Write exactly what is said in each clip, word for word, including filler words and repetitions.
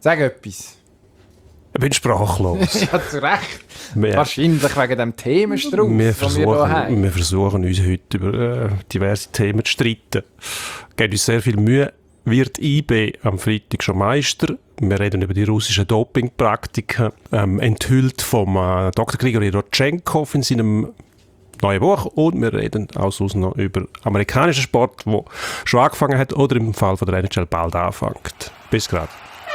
Sag etwas. Ich bin sprachlos. Ja, zu Recht. Wir, Wahrscheinlich wegen dem Themenstrauß, wir, den wir hier versuchen, haben. wir versuchen uns heute über äh, diverse Themen zu streiten. Geben uns sehr viel Mühe. Wird I B am Freitag schon Meister? Wir reden über die russischen Dopingpraktiken, ähm, enthüllt vom äh, Doktor Grigori Rodchenkov in seinem neuen Buch. Und wir reden auch sonst noch über amerikanischen Sport, der schon angefangen hat oder im Fall von der N H L bald anfängt. Bis gerade.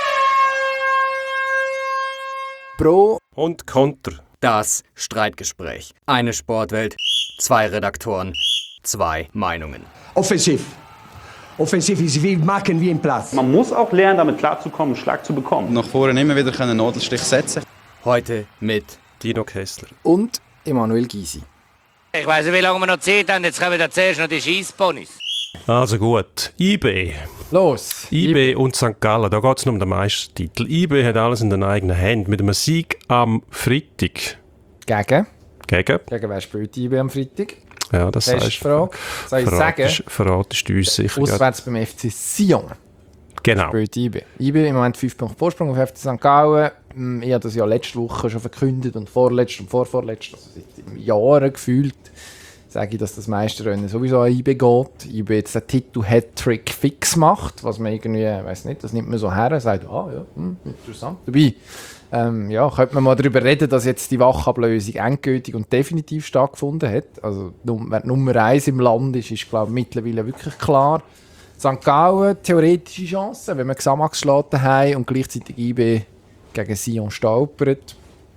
Pro Und Konter. Das Streitgespräch. Eine Sportwelt, zwei Redaktoren, zwei Meinungen. Offensiv. Offensiv ist wie machen wie im Platz. Man muss auch lernen, damit klarzukommen, einen Schlag zu bekommen. Nach vorne immer wieder einen Nadelstich setzen. Heute mit Dino Kessler. und Emanuel Gysi. Ich weiss nicht, wie lange wir noch Zeit haben. Jetzt kommen da zuerst noch die Scheissponys. Also gut. I B. Los. I B und Sankt Gallen, da geht es nur um den Meistertitel. I B hat alles in den eigenen Händen. Mit einem Sieg am Freitag. Gegen? Gegen? Gegen wer spielt I B am Freitag? Ja, das Beste sagst Frage. Soll ich sagen? verratest, verratest du uns sicher. gerade. Auswärts beim F C Sion Genau. spielt I B. I B im Moment fünf Punkte Vorsprung auf F C Sankt Gallen. Hm, Ich habe das ja letzte Woche schon verkündet und vorletzte und vorvorletzte, also seit Jahren gefühlt, sage ich, dass das Meisterrennen sowieso an I B geht. I B jetzt den Titel Hattrick fix macht, was man irgendwie, ich weiß nicht, das nimmt man so her, sagt, ah ja, hm, interessant. Dabei, ähm, ja, könnte man mal darüber reden, dass jetzt die Wachablösung endgültig und definitiv stattgefunden hat. Also wer Nummer eins im Land ist, ist glaube ich mittlerweile wirklich klar. Sankt Gallen, theoretische Chancen, wenn man Xamax schlägt daheim und gleichzeitig I B gegen Sion stolpert.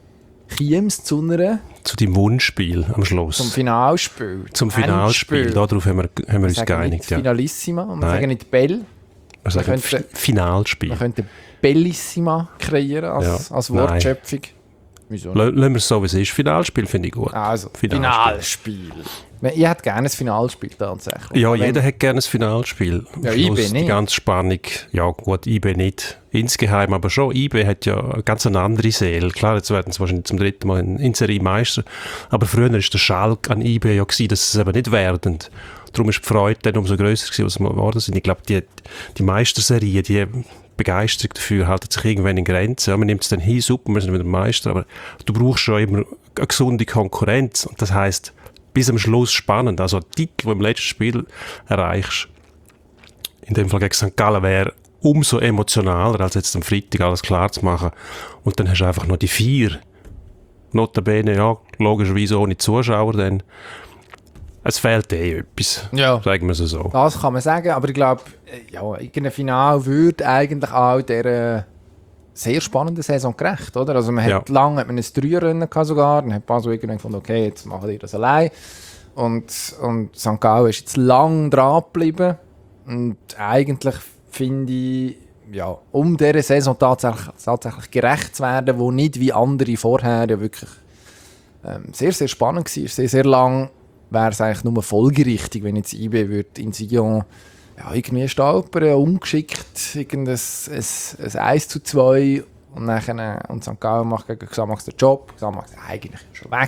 Käme es zu einer Zu deinem Wunschspiel am Schluss. zum Finalspiel. Zum Finalspiel. Endspiel. Darauf haben wir, haben wir Wir uns sagen geeinigt. nicht Ja. Finalissima, und wir Nein. sagen nicht Bell. Wir sagen könnte- Fi- Finalspiel. Man könnte Bellissima kreieren als, Ja. als Nein. Wortschöpfung. Wieso? L- Lassen wir es so, wie es ist. Finalspiel finde ich gut. Also, Finalspiel. Finalspiel. Ich hätte gerne ein Finalspiel tatsächlich. Ja, Wenn- jeder hat gerne ein Finalspiel. Am Ja, I B Schluss Die nicht. ganze Spannung. Ja gut, I B nicht. Insgeheim aber schon. I B hat ja eine ganz eine andere Seele. Klar, jetzt werden sie wahrscheinlich zum dritten Mal in, in Serie Meister. Aber früher war der Schalk an I B ja gewesen, dass sie es eben nicht werden. Darum war die Freude dann umso grösser gewesen, als wir geworden sind. Ich glaube, die, die Meisterserie, die Begeisterung dafür halten sich irgendwann in Grenzen. Ja, man nimmt es dann hin, super, wir sind wieder Meister, aber du brauchst schon immer eine gesunde Konkurrenz. Und das heisst, bis am Schluss spannend. Also ein Titel, den du im letzten Spiel erreichst, in dem Fall gegen Sankt Gallen, wäre umso emotionaler, als jetzt am Freitag alles klar zu machen. Und dann hast du einfach noch die vier. Notabene, ja, logischerweise ohne Zuschauer, dann es fehlt eh etwas, Ja. sagen wir es so. Das kann man sagen, aber ich glaube, ja, irgendein Final würde eigentlich auch dieser sehr spannenden Saison gerecht, oder? Also man Ja. hat lange hat man ein Dreierrennen gehabt sogar, dann hat Basel irgendwann gefunden, okay, jetzt machen die das allein. Und, und Sankt Gallen ist jetzt lang dran geblieben. Und eigentlich finde ich, ja, um dieser Saison tatsächlich, tatsächlich gerecht zu werden, wo nicht wie andere vorher ja wirklich ähm, sehr, sehr spannend war, sehr, sehr lang, wäre es eigentlich nur folgerichtig, wenn jetzt I B würde in Sion ja, irgendwie stolpern, ungeschickt, irgendein ein, ein eins zu zwei und, nachher, und Sankt Gallen macht gegen Xamax den Job. Xamax ist eigentlich schon weg.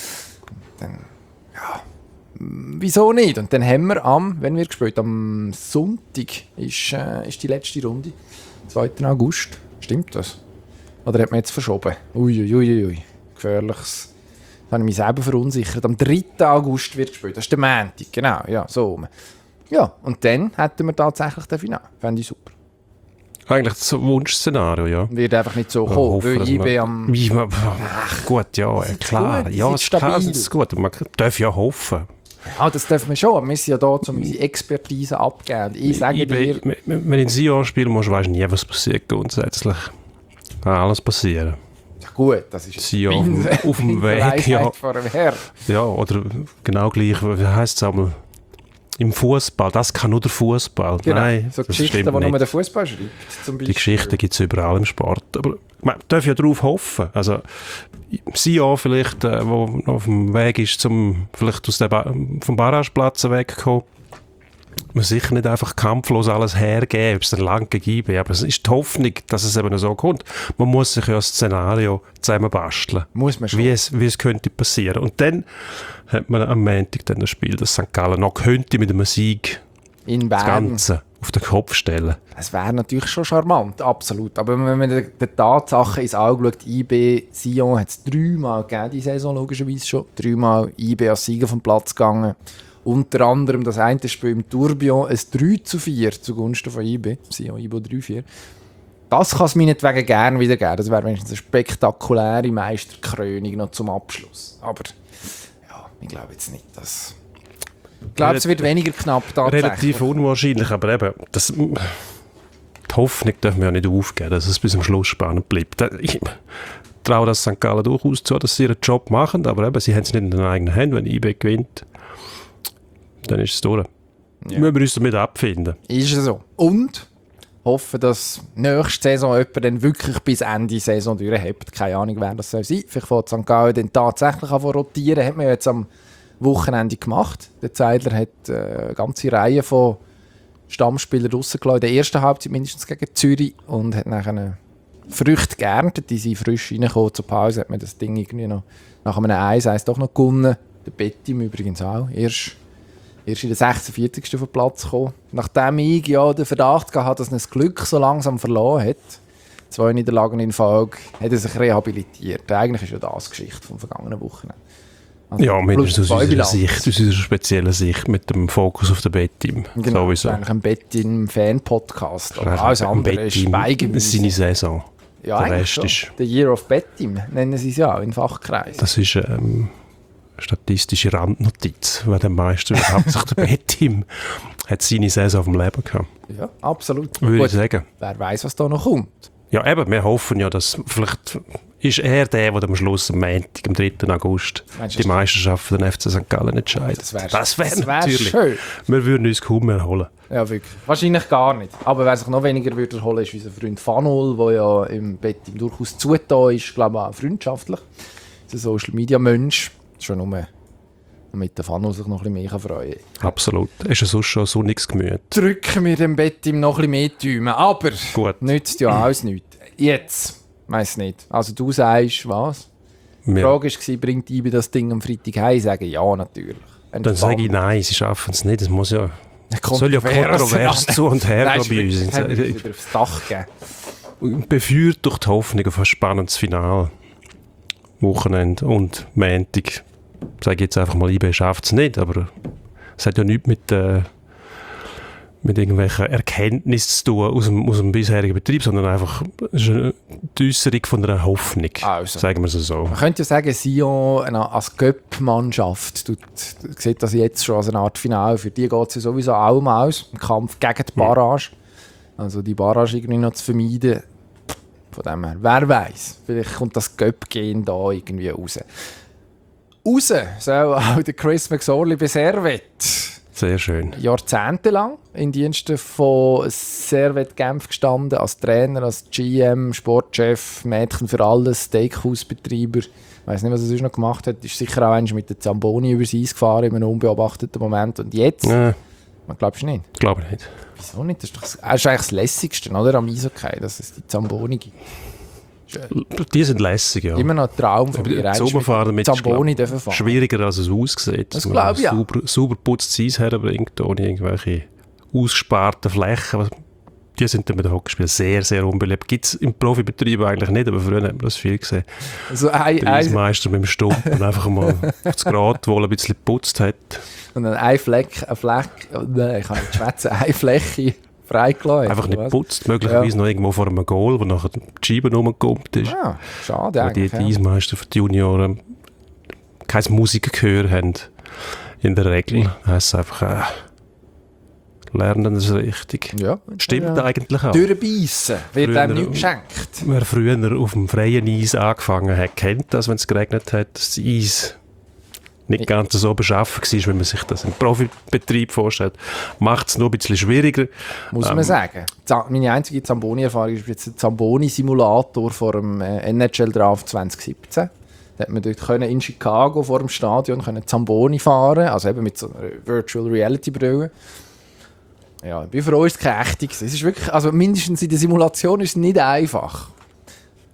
Dann, ja, wieso nicht? Und dann haben wir am, wenn wir gespielt, am Sonntag ist, äh, ist die letzte Runde, zweiten August. Stimmt das? Oder hat man jetzt verschoben? Uiuiuiui, ui, ui. Gefährliches. Da habe ich mich selber verunsichert. Am dritten August wird gespielt. Das ist der Montag, genau. Ja, so rum. Ja, und dann hätten wir tatsächlich den Finale. Fände ich super. Eigentlich das Wunschszenario, ja. Wird einfach nicht so Ja, kommen, hoffen, weil dass I B man- am... Wie man, gut, ja, klar. gut, die ja, sind es ist klar, stabil. es ist gut. Man darf ja hoffen. Ja, das dürfen wir schon. Aber wir sind ja da, um unsere Expertise abzugeben. Und ich sage I B, dir... wenn wenn du in Sion spielen musst, weisst du nie, was passiert grundsätzlich. Kann alles passieren. Ja gut, das ist... Sion auf dem- auf dem Weg, ja. Vor dem Herr. Ja, oder genau gleich, wie heisst es einmal? Im Fußball, das kann nur der Fußball. Genau. Nein, so das Geschichten, stimmt die nur nicht. der Fußball schreibt. Zum Die Beispiel. Geschichten gibt es überall im Sport. Aber man darf ja darauf hoffen. Also, Sion vielleicht, äh, wo noch auf dem Weg ist, zum, vielleicht aus dem ba- vom Barrageplatz wegzukommen, man sicher nicht einfach kampflos alles hergeben, ob es dann lang gegen aber es ist die Hoffnung, dass es eben so kommt. Man muss sich ja ein Szenario zusammenbasteln, Muss man schon. wie es, wie es könnte passieren. Und dann hat man am Montag dann das Spiel, das Sankt Gallen noch könnte mit einem Sieg In das Bern. Ganze auf den Kopf stellen. Es wäre natürlich schon charmant, absolut. Aber wenn man den Tatsachen ins Auge schaut, I B Sion hat es dreimal gegeben, die Saison logischerweise schon. Dreimal I B als Sieger vom Platz gegangen. Unter anderem das eine Spiel im Tourbillon, ein drei zu vier zugunsten von I B. Sion, I B drei vier. Das kann es meinetwegen gerne wieder geben. Das wäre wenigstens eine spektakuläre Meisterkrönung noch zum Abschluss. Aber ja, ich glaube jetzt nicht, dass... Ich glaube, es wird weniger knapp tatsächlich. Relativ unwahrscheinlich, aber eben, das, die Hoffnung dürfen wir ja nicht aufgeben, dass es bis zum Schluss spannend bleibt. Ich traue das Sankt Gallen durchaus zu, dass sie ihren Job machen, aber eben, sie haben es nicht in den eigenen Händen. Wenn I B gewinnt, dann ist es durch. Ja. Müssen wir uns damit abfinden. Ist es so. Und hoffen, dass nächste Saison jemand dann wirklich bis Ende der Saison durchhält. Keine Ahnung, wer das soll sein. Vielleicht fängt Sankt Gallen dann tatsächlich an rotieren. Hat man ja jetzt am Wochenende gemacht. Der Zeidler hat äh, eine ganze Reihe von Stammspielern rausgelassen, in der ersten Halbzeit mindestens gegen Zürich, und hat nachher eine Früchte geerntet, die sind frisch reingekommen. Zur Pause hat man das Ding irgendwie noch nach einem eins eins doch noch gewonnen. Der Bettim übrigens auch. Erst, erst in der sechsundvierzigsten vom Platz gekommen. Nachdem ich ja den Verdacht hatte, dass er das Glück so langsam verloren hat, zwei Niederlagen in Folge, hat er sich rehabilitiert. Eigentlich ist ja das die Geschichte vom vergangenen Wochenende. Also ja, mindestens aus unserer Sicht, aus unserer speziellen Sicht, mit dem Fokus auf den Bettim. Genau, sowieso. das ist eigentlich ein Bettim-Fan-Podcast. Alles andere ist Schweigemüse. Seine Saison. Ja, der Rest so. ist... The Year of Bettim nennen sie es ja auch in Fachkreisen. Das ist ähm, statistische Randnotiz, weil der Meister überhaupt sich der Bettim hat seine Saison auf dem Leben gehabt. Ja, absolut. Würde Gut, ich sagen. Wer weiß, was da noch kommt. Ja, eben, wir hoffen ja, dass vielleicht ist er der, der am Schluss am Montag, am dritten August, Meinst die du, Meisterschaft für den F C Sankt Gallen entscheidet. Das wäre das wär wär natürlich schön. Wir würden uns kaum erholen. Ja, wirklich. Wahrscheinlich gar nicht. Aber wer sich noch weniger würde erholen, ist unser Freund Fanol, der ja im Bettim durchaus zugetan ist, glaube ich auch freundschaftlich. Ist ein Social-Media-Mensch. Schon nur damit der Fanol sich noch ein bisschen mehr freuen kann. Absolut. Ist ja sonst schon ein sonniges Gemüt. Drücken wir dem Bettim noch ein bisschen mehr die Daumen. Aber Gut. nützt ja alles nichts. Jetzt, weiss nicht. Also du sagst, was? Die Wir, Frage war, bringt I B das Ding am Freitag heim? Ich sage ja, natürlich. dann sage ich nein, sie schaffen es nicht. Es muss ja, soll ja Kontrovers. kontrovers zu und her Nein, gehen bei uns. es haben wir wieder aufs Dach gegeben. Beführt durch die Hoffnung auf ein spannendes Finale. Wochenende und Montag. Sage ich jetzt einfach mal, I B schafft es nicht, aber es hat ja nichts mit, äh, mit irgendwelchen Erkenntnissen zu tun aus dem, aus dem bisherigen Betrieb, sondern einfach es ist eine die Äußerung von einer Hoffnung, Also. sagen wir es so. Man könnte ja sagen, Sion eine, als Göpp-Mannschaft tut, sieht das jetzt schon als eine Art Finale. Für die geht es ja sowieso auch mal aus, im Kampf gegen die Barrage. Also die Barrage irgendwie noch zu vermeiden. Von dem her, wer weiß, vielleicht kommt das Göpp-Gen da irgendwie raus. Raus soll auch der Chris McSorley bei Servette. Sehr schön. Jahrzehntelang in Diensten von Servette Genf gestanden, als Trainer, als G M, Sportchef, Mädchen für alles, Steakhouse-Betreiber. Ich weiss nicht, was er sonst noch gemacht hat. Ist sicher auch einmal mit der Zamboni übers Eis gefahren in einem unbeobachteten Moment. Und jetzt? Äh, Man glaubst du nicht? glaube ich nicht. Wieso nicht? Das ist, doch, das ist eigentlich das Lässigste, oder? Am Eishockey, dass es die Zamboni gibt. Die sind lässig, ja. Immer noch ein Traum von mir. Sommerfahren mit Zamboni ist, dürfen fahren. schwieriger, als es aussieht. Das dass man glaube ich auch. Sauber, sauber putztes Eis herbringt, ohne irgendwelche ausgesparten Flächen. Die sind dann mit den Hockeyspielen sehr, sehr unbeliebt. Gibt es im Profibetrieb eigentlich nicht, aber früher hat man das viel gesehen. Also ein, Der ein, Eismeister mit dem Stumpen einfach mal aufs Grat, wo er ein bisschen geputzt hat. und dann ein Fleck, ein Fleck, oh nein, ich kann nicht schwätzen, eine Fläche freigelassen. Einfach nicht oder was? geputzt, möglicherweise Ja. noch irgendwo vor einem Goal, wo nachher die Scheibe rumgekommen ist. Ah, schade Weil die, eigentlich. die ja. Eismeister für die Junioren kein Musikgehör haben. In der Regel heisst es einfach, äh, lernen das richtig. Ja. Stimmt ja. eigentlich auch. Durchbeissen wird Früher- einem nichts geschenkt. Wer früher auf dem freien Eis angefangen hat, kennt das, wenn es geregnet hat, dass das Eis nicht ganz so beschaffen war, wie man sich das im Profibetrieb vorstellt. Macht es noch ein bisschen schwieriger. Muss Ähm, man sagen. Z- Meine einzige Zamboni-Erfahrung ist jetzt der Zamboni-Simulator vor dem äh, N H L-Draft zwanzig siebzehn. Da hat man dort können in Chicago vor dem Stadion können Zamboni fahren, also eben mit so einer Virtual Reality Brille. Ja, ich bin froh, ist es kein echtes. Es ist wirklich, also mindestens in der Simulation ist es nicht einfach.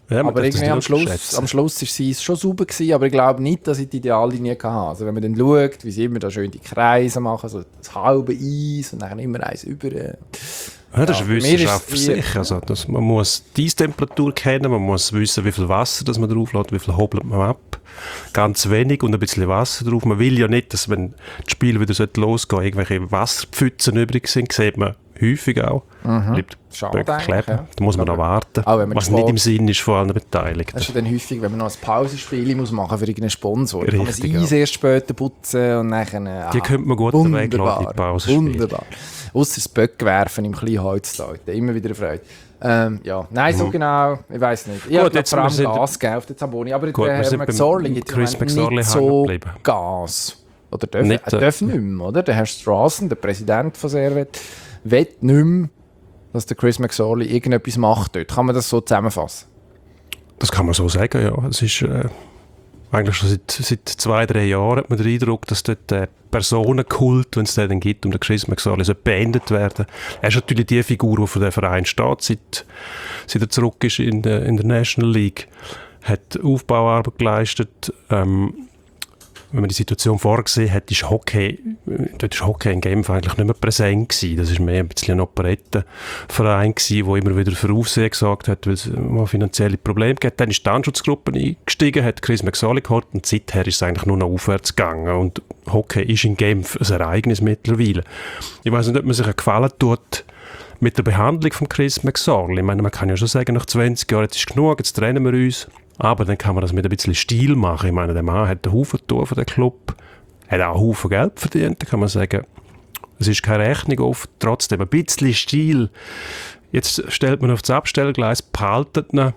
Ja, aber irgendwie am Schluss, schätzen. am Schluss war sie schon sauber gewesen, aber ich glaube nicht, dass ich die Ideallinie hatte. Also wenn man dann schaut, wie sie immer da schön die Kreise machen, so das halbe Eis und dann immer eins über. Ja, das Ja, ist eine für mich Wissenschaft ist für es- sich. Also, das, man muss die Eistemperatur kennen, man muss wissen, wie viel Wasser das man drauf lässt, wie viel hobelt man ab. Ganz wenig und ein bisschen Wasser drauf. Man will ja nicht, dass wenn das Spiel wieder losgehen sollte, irgendwelche Wasserpfützen übrig sind, sieht man häufig auch. Mhm. Bleibt Schade Böck eigentlich, kleben. ja. Da muss man Aber noch warten, auch wenn man was Sport- nicht im Sinn ist von allen Beteiligten. Das ist ja dann häufig, wenn man noch ein Pausenspiel muss machen für irgendeinen Sponsor. Dann kann man das Richtig, Eis ja. erst später putzen und dann... Ah, Die könnte man gut weglassen, die Pausenspiele. Wunderbar. Ausser das Böckwerfen im Kleinholzleuten. Immer wieder eine Freude. Ähm, ja. Nein, so genau, ich weiß nicht. Ich Gut, habe jetzt vor allem wir sind- Gas gegeben auf den Zamboni. Aber Gut, der wir sind Herr beim McSorley gibt Chris im Moment McSorley nicht hängen so geblieben. Gas. Oder darf, Nicht, er äh, darf nicht mehr, oder? Der Herr Strassen, der Präsident von Servet, will nicht mehr, dass der Chris McSorley irgendetwas macht dort. Kann man das so zusammenfassen? Das kann man so sagen, ja. Es ist äh, eigentlich schon seit, seit zwei, drei Jahren hat man den Eindruck, dass dort der Personenkult, wenn es den dann gibt, um den Chris McSorley soll beendet werden. Er ist natürlich die Figur, die für den Verein steht, seit, seit er zurück ist in der, in der National League. Hat Aufbauarbeit geleistet. Ähm, wenn man die Situation vorgesehen hat, ist Hockey, dort ist Hockey in Genf eigentlich nicht mehr präsent gewesen. Das ist mehr ein bisschen ein Operettenverein gewesen, der immer wieder für Aufsehen gesorgt hat, weil es mal finanzielle Probleme gab. Dann ist die Anschutzgruppe eingestiegen, hat Chris McSorley geholt und seither ist es eigentlich nur noch aufwärts gegangen. Und Hockey ist in Genf ein Ereignis mittlerweile. Ich weiß nicht, ob man sich einen Gefallen tut mit der Behandlung von Chris McSorley. Ich meine, man kann ja schon sagen, nach zwanzig Jahren, jetzt ist genug, jetzt trennen wir uns. Aber dann kann man das mit ein bisschen Stil machen. Ich meine, der Mann hat einen Haufen getan für den Club, hat auch einen Haufen Geld verdient. Da kann man sagen, es ist keine Rechnung oft. Trotzdem ein bisschen Stil. Jetzt stellt man auf das Abstellgleis, behaltet ihn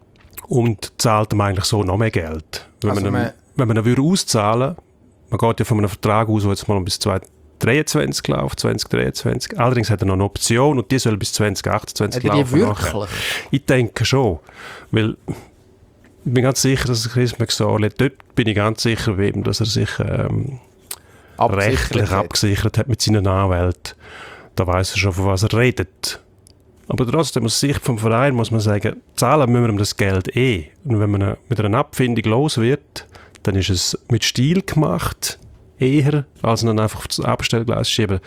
und zahlt ihm eigentlich so noch mehr Geld. Wenn Also man, man- ihn, wenn man ihn würde auszahlen, man geht ja von einem Vertrag aus, der jetzt mal bis zwanzig dreiundzwanzig läuft, zwanzig dreiundzwanzig. Allerdings hat er noch eine Option und die soll bis zwanzig achtundzwanzig Hat er die laufen. wirklich? nachher. Ich denke schon, weil ich bin ganz sicher, dass Chris McSorley, dort bin ich ganz sicher, bei ihm, dass er sich ähm, rechtlich hat. abgesichert hat mit seinen Anwälten. Da weiss er schon, von was er redet. Aber trotzdem, aus Sicht vom Verein muss man sagen, zahlen müssen wir ihm das Geld eh. Und wenn man mit einer Abfindung los wird, dann ist es mit Stil gemacht, eher, als ihn einfach auf das Abstellgleis schieben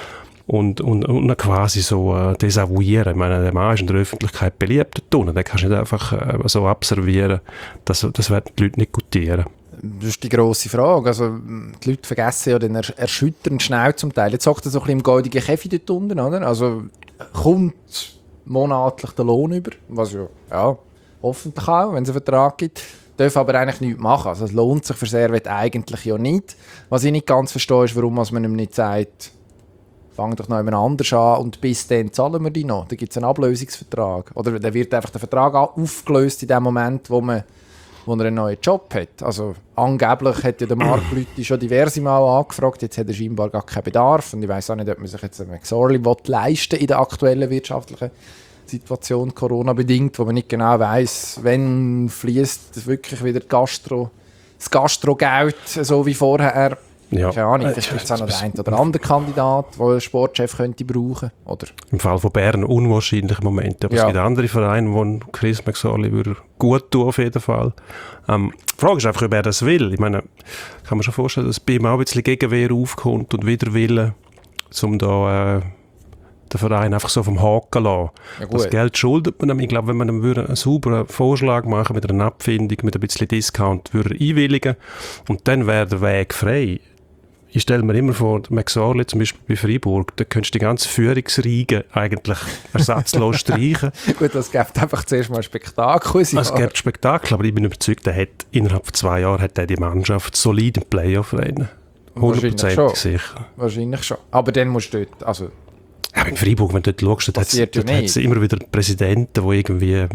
und, und, und ihn quasi so äh, desavouieren. Ich meine, der Mann ist in der Öffentlichkeit beliebt, den kannst du nicht einfach äh, so abservieren. Das, das werden die Leute nicht gutieren. Das ist die grosse Frage. Also, die Leute vergessen ja den ersch- erschütternd schnell zum Teil. Jetzt sagt er so ein bisschen im goldenen Käfig dort unten, oder? Also kommt monatlich der Lohn über, was ja, ja hoffentlich auch, wenn es einen Vertrag gibt. Darf aber eigentlich nichts machen. Also es lohnt sich für Servet eigentlich ja nicht. Was ich nicht ganz verstehe, ist, warum man ihm nicht sagt, fang doch noch jemand anders an und bis dann zahlen wir die noch. Da gibt es einen Ablösungsvertrag. Oder dann wird einfach der Vertrag aufgelöst in dem Moment, wo man wo er einen neuen Job hat. Also angeblich hat ja der Marc Lüthi schon diverse Mal angefragt, jetzt hat er scheinbar gar keinen Bedarf und ich weiss auch nicht, ob man sich jetzt einen McSorley leisten in der aktuellen wirtschaftlichen Situation, Corona-bedingt, wo man nicht genau weiss, wann fließt wirklich wieder die Gastro, das Gastrogeld, so wie vorher. Ja. Keine Ahnung, vielleicht gibt es auch noch den einen oder anderen Kandidat, den ein Sportchef könnte brauchen könnte. Im Fall von Bern unwahrscheinlich im Moment. Aber Ja. es gibt andere Vereine, wo Chris McSorley würde gut tun auf jeden Fall. Ähm, die Frage ist einfach, ob er das will. Ich meine, kann man schon vorstellen, dass bei ihm auch ein bisschen Gegenwehr aufkommt und Widerwillen, um da äh, den Verein einfach so vom Haken zu lassen. Ja, gut. Das Geld schuldet man ihm. Ich glaube, wenn man ihm würde einen sauberen Vorschlag machen mit einer Abfindung, mit ein bisschen Discount, würde er einwilligen und dann wäre der Weg frei. Ich stelle mir immer vor, McSorley zum Beispiel bei Freiburg, da könntest du die ganze Führungsriege eigentlich ersatzlos streichen. Gut, das gibt einfach zuerst mal ein Spektakel. Es gibt Spektakel, aber ich bin überzeugt, er hat innerhalb von zwei Jahren hat er die Mannschaft solid im Playoff-Rennen. hundertprozentig sicher. Wahrscheinlich schon. Aber dann musst du dort, also Ja, in Freiburg, wenn du dort schaust, dort hat Passiert ja es nicht. immer wieder Präsidenten, die irgendwie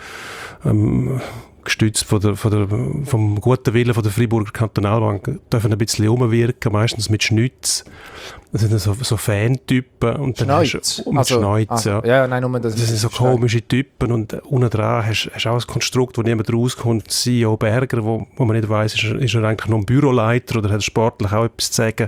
ähm, gestützt von der, von der, vom guten Willen von der Freiburger Kantonalbank dürfen ein bisschen umwirken, meistens mit Schnitz. Das sind so, so Fantypen. Und dann Schneuz. hast du- mit Schneuz, ja. ja. Nein, nur das, Das sind so komische Typen und unten dran hast du auch ein Konstrukt, wo niemand rauskommt. C E O Berger, wo, wo man nicht weiss, ist er, ist er eigentlich noch ein Büroleiter oder hat er sportlich auch etwas zu sagen.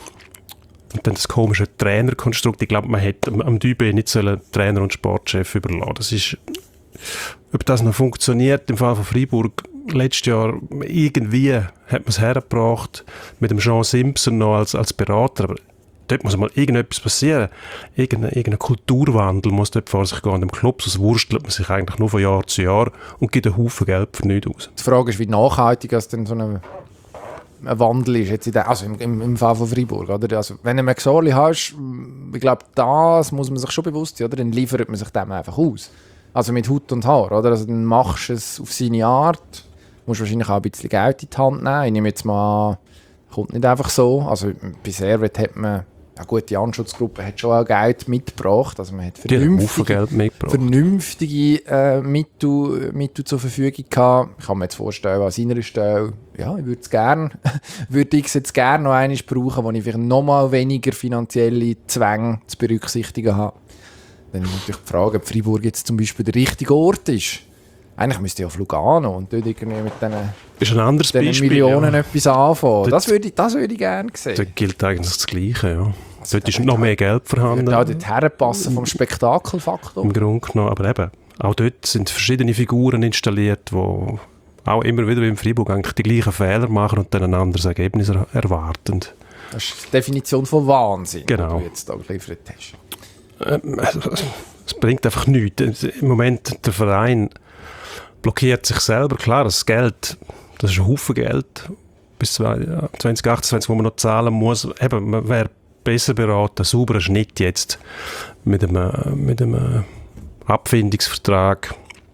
Und dann das komische Trainerkonstrukt. Ich glaube, man hätte am, am Dübe nicht sollen Trainer und Sportchef überlassen. Das ist ob das noch funktioniert im Fall von Freiburg. Letztes Jahr irgendwie hat man es hergebracht mit dem Jean Simpson noch als, als Berater, aber dort muss mal irgendetwas passieren. Irgendein, irgendein Kulturwandel muss dort vor sich gehen in dem Club, sonst wurstelt man sich eigentlich nur von Jahr zu Jahr und gibt einen Haufen Geld für nichts aus. Die Frage ist, wie nachhaltig das denn so ein, ein Wandel ist, jetzt in der, also im, im, im Fall von Freiburg. Oder? Also, wenn du einen McSorley hast, ich glaube, das muss man sich schon bewusst sein, oder? Dann liefert man sich dem einfach aus. Also mit Haut und Haar, oder? Also dann machst du es auf seine Art, musst wahrscheinlich auch ein bisschen Geld in die Hand nehmen. Ich nehme jetzt mal an, kommt nicht einfach so. Also bei Servet hat man, ja gut, die Anschutzgruppe hat schon auch Geld mitgebracht. Also man hat vernünftige, Geld mitgebracht. vernünftige äh, Mittel, Mittel zur Verfügung gehabt. Ich kann mir jetzt vorstellen, an seiner Stelle, ja, ich würde es gerne, würde ich es jetzt gerne noch einmal brauchen, wo ich vielleicht noch mal weniger finanzielle Zwänge zu berücksichtigen habe. Dann ist natürlich die Frage, ob Freiburg jetzt zum Beispiel der richtige Ort ist. Eigentlich müsste ja auf Lugano und dort irgendwie mit diesen, ist ein anderes diesen Beispiel, Millionen ja. etwas anfangen. Dort- Das würde ich, das würde ich gerne sehen. Da gilt eigentlich das Gleiche, ja. Dort ist noch mehr Geld vorhanden. Ja, dort herpassen vom Spektakelfaktor. Im Grunde genommen, aber eben, auch dort sind verschiedene Figuren installiert, die auch immer wieder wie in Freiburg eigentlich die gleichen Fehler machen und dann ein anderes Ergebnis er- erwarten. Das ist die Definition von Wahnsinn, Genau. die du jetzt da geliefert hast. Ähm, also, es bringt einfach nichts. Im Moment, der Verein blockiert sich selber. Klar, das Geld, das ist ein Haufen Geld, bis zwanzig achtundzwanzig, wo man noch zahlen muss. Eben, man wäre besser beraten, einen sauberen Schnitt jetzt mit einem, mit einem Abfindungsvertrag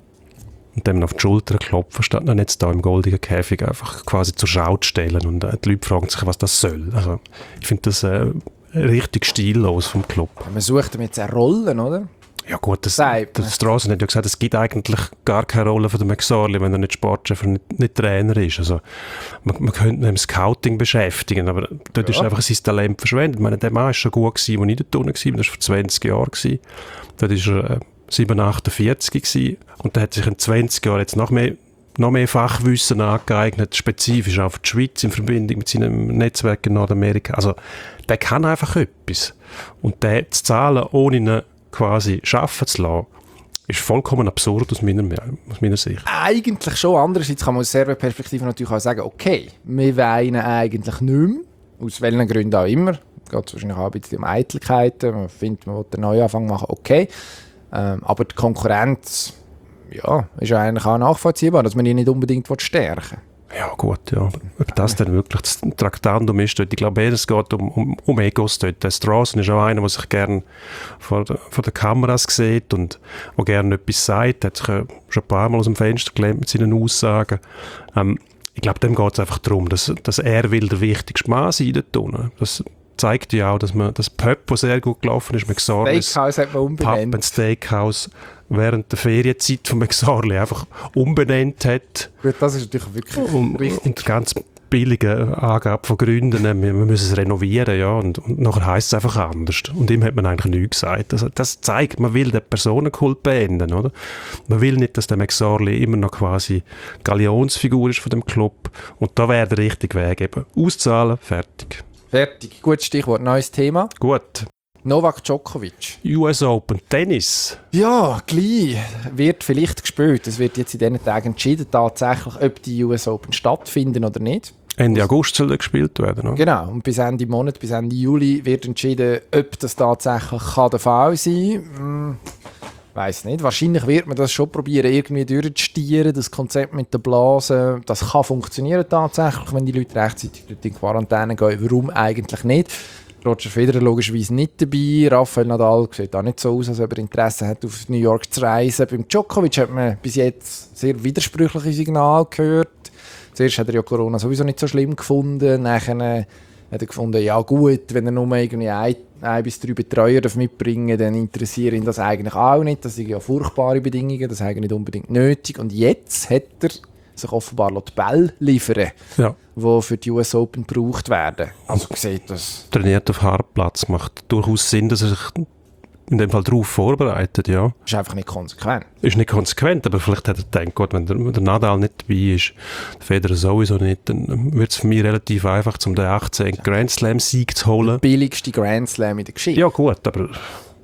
und dem auf die Schulter klopfen, statt dann jetzt da im goldigen Käfig einfach quasi zur Schau zu stellen. Und äh, die Leute fragen sich, was das soll. Also, ich finde das äh, richtig stillos vom Club. Man sucht ihm jetzt eine Rolle, oder? Ja gut, das, Sagt man. das Strassen hat ja gesagt, es gibt eigentlich gar keine Rolle für den McSorley, wenn er nicht Sportchef und nicht, nicht Trainer ist. Also, man, man könnte ihn im Scouting beschäftigen, aber dort Ja. ist einfach sein Talent verschwendet. Ich meine, der Mann war schon gut, gewesen, als ich dort unten war, das war vor zwanzig Jahren. Gewesen. Dort war er äh, sieben achtundvierzig gewesen, und der hat sich in zwanzig Jahren jetzt noch mehr, noch mehr Fachwissen angeeignet, spezifisch auch für die Schweiz in Verbindung mit seinem Netzwerk in Nordamerika. Also, der kann einfach etwas. Und der zu zahlen, ohne ihn quasi arbeiten zu lassen, ist vollkommen absurd aus meiner, aus meiner Sicht. Eigentlich schon. Andererseits kann man aus Server-Perspektive natürlich auch sagen, okay, wir wollen eigentlich nicht mehr, aus welchen Gründen auch immer. Es geht wahrscheinlich auch ein bisschen um Eitelkeiten. Man findet, man will einen Neuanfang machen, okay. Ähm, aber die Konkurrenz, ja, ist ja eigentlich auch nachvollziehbar, dass man die nicht unbedingt stärken will. Ja gut, ja. Ob das dann wirklich das Traktandum ist, dort, ich glaube, es geht um, um, um Egos dort. Der Strassen ist auch einer, der sich gerne vor, der, vor den Kameras sieht und der gerne etwas sagt. Er hat sich äh, schon ein paar Mal aus dem Fenster gelehnt mit seinen Aussagen. Ähm, ich glaube, dem geht es einfach darum, dass, dass er will der wichtigste Mann sein dort unten. Das zeigt ja auch, dass man das Pub, das sehr gut gelaufen ist, McSorley, Steakhouse hat man Pub umbenannt. and Steakhouse, während der Ferienzeit von McSorley einfach umbenannt hat. Gut, das ist natürlich wirklich Und, richtig. und ganz billige Angabe von Gründen, wir, wir müssen es renovieren, ja, und, und nachher heisst es einfach anders. Und ihm hat man eigentlich nichts gesagt. Also das zeigt, man will den Personenkult beenden, oder? Man will nicht, dass der McSorley immer noch quasi Galionsfigur ist von dem Club. Und da wäre der richtige Weg eben. Auszahlen, fertig. Fertig. Gutes Stichwort, neues Thema. Gut. Novak Djokovic. U S Open Tennis. Ja, gleich wird vielleicht gespielt. Es wird jetzt in diesen Tagen entschieden, tatsächlich, ob die U S Open stattfinden oder nicht. Ende August soll er gespielt werden, oder? Genau, und bis Ende Monat, bis Ende Juli wird entschieden, ob das tatsächlich kann der Fall sein kann. Ich weiss nicht. Wahrscheinlich wird man das schon probieren, irgendwie durchzustieren, das Konzept mit den Blasen. Das kann funktionieren tatsächlich, wenn die Leute rechtzeitig durch die Quarantäne gehen. Warum eigentlich nicht? Roger Federer logischerweise nicht dabei. Rafael Nadal sieht auch nicht so aus, als ob er Interesse hat, auf New York zu reisen. Beim Djokovic hat man bis jetzt sehr widersprüchliche Signale gehört. Zuerst hat er ja Corona sowieso nicht so schlimm gefunden. Nachher hat er gefunden, ja gut, wenn er nur irgendwie ein, ein bis drei Betreuer mitbringen darf, dann interessiert ihn das eigentlich auch nicht. Das sind ja furchtbare Bedingungen, das ist eigentlich nicht unbedingt nötig. Und jetzt hat er sich offenbar die Bälle liefern, Ja. die für die U S Open gebraucht werden. Also sieht das. Trainiert auf Hartplatz. Macht durchaus Sinn, dass er sich in dem Fall darauf vorbereitet, ja. Ist einfach nicht konsequent. Ist nicht konsequent, aber vielleicht hat er gedacht, Gott, wenn der, wenn der Nadal nicht dabei ist, der Federer sowieso nicht, dann wird es für mich relativ einfach, um den achtzehnten Grand Slam-Sieg zu holen. Billigste Grand Slam in der Geschichte. Ja gut, aber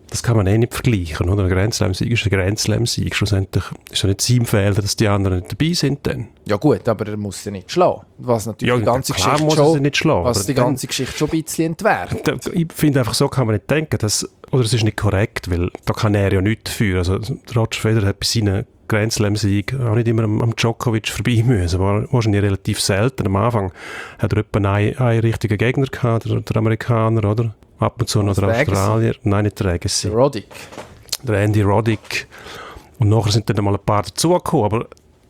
das kann man eh nicht vergleichen, oder? Ein Grand Slam-Sieg ist ein Grand Slam-Sieg. Schlussendlich ist es nicht sein Fehler, dass die anderen nicht dabei sind dann. Ja gut, aber er muss sie nicht schlagen. Was natürlich Ja, die ganze klar Geschichte muss er schon, sie nicht schlagen, was aber die dann- ganze Geschichte schon ein bisschen entwertet. Ich finde einfach, so kann man nicht denken, dass, oder es ist nicht korrekt, weil da kann er ja nichts dafür. Also Roger Federer hat bei seinen Grand Slam-Sieg auch nicht immer am, am Djokovic vorbei müssen. War wahrscheinlich relativ selten. Am Anfang hat er etwa einen, einen richtigen Gegner gehabt, der, der Amerikaner, oder? Ab und zu noch der der Australier. Nein, nicht der Agassi. Der Roddick. Der Andy Roddick. Und nachher sind dann mal ein paar dazugekommen. Aber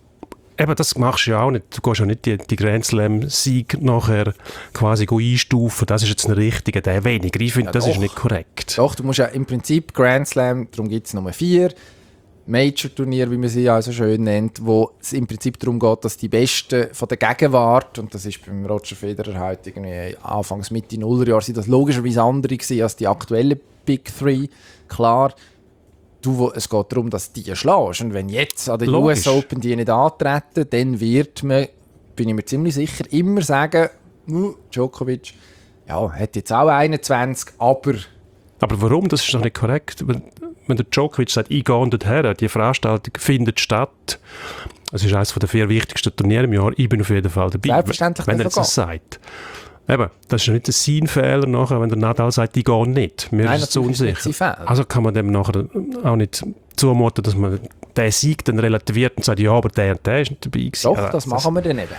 eben, das machst du ja auch nicht. Du gehst ja nicht die, die Grand Slam-Sieg nachher quasi einstufen. Das ist jetzt ein richtiger, der weniger. Ich finde, Ja, das doch. ist nicht korrekt. Doch, du musst ja im Prinzip Grand Slam, darum gibt es Nummer vier, Major-Turnier, wie man sie also schön nennt, wo es im Prinzip darum geht, dass die Besten von der Gegenwart, und das ist beim Roger Federer halt irgendwie Anfangs Mitte Nullerjahre, sind das logischerweise andere gewesen als die aktuellen Big Three. Klar, du, wo, es geht darum, dass die schlägst. Und wenn jetzt an den U Logisch. S Open die nicht antreten, dann wird man, bin ich mir ziemlich sicher, immer sagen, «Uh, Djokovic, ja, hat jetzt auch einundzwanzig, aber Aber warum? Das ist doch nicht korrekt. Wenn, wenn der Djokovic sagt, ich gehe dorthin, die Veranstaltung findet statt, es ist eines der vier wichtigsten Turniere im Jahr, ich bin auf jeden Fall dabei. Selbstverständlich wenn er darf jetzt er das sagt. Eben, das ist ja nicht ein sein Fehler nachher, wenn der Nadal sagt, ich gehe nicht. Mir Nein, ist es zu natürlich nicht unsicher. sein Fehler. Also kann man dem nachher auch nicht zumuten, dass man den Sieg dann relativiert und sagt, ja, aber der und der ist nicht dabei gewesen. doch, Ja, das machen wir dann eben.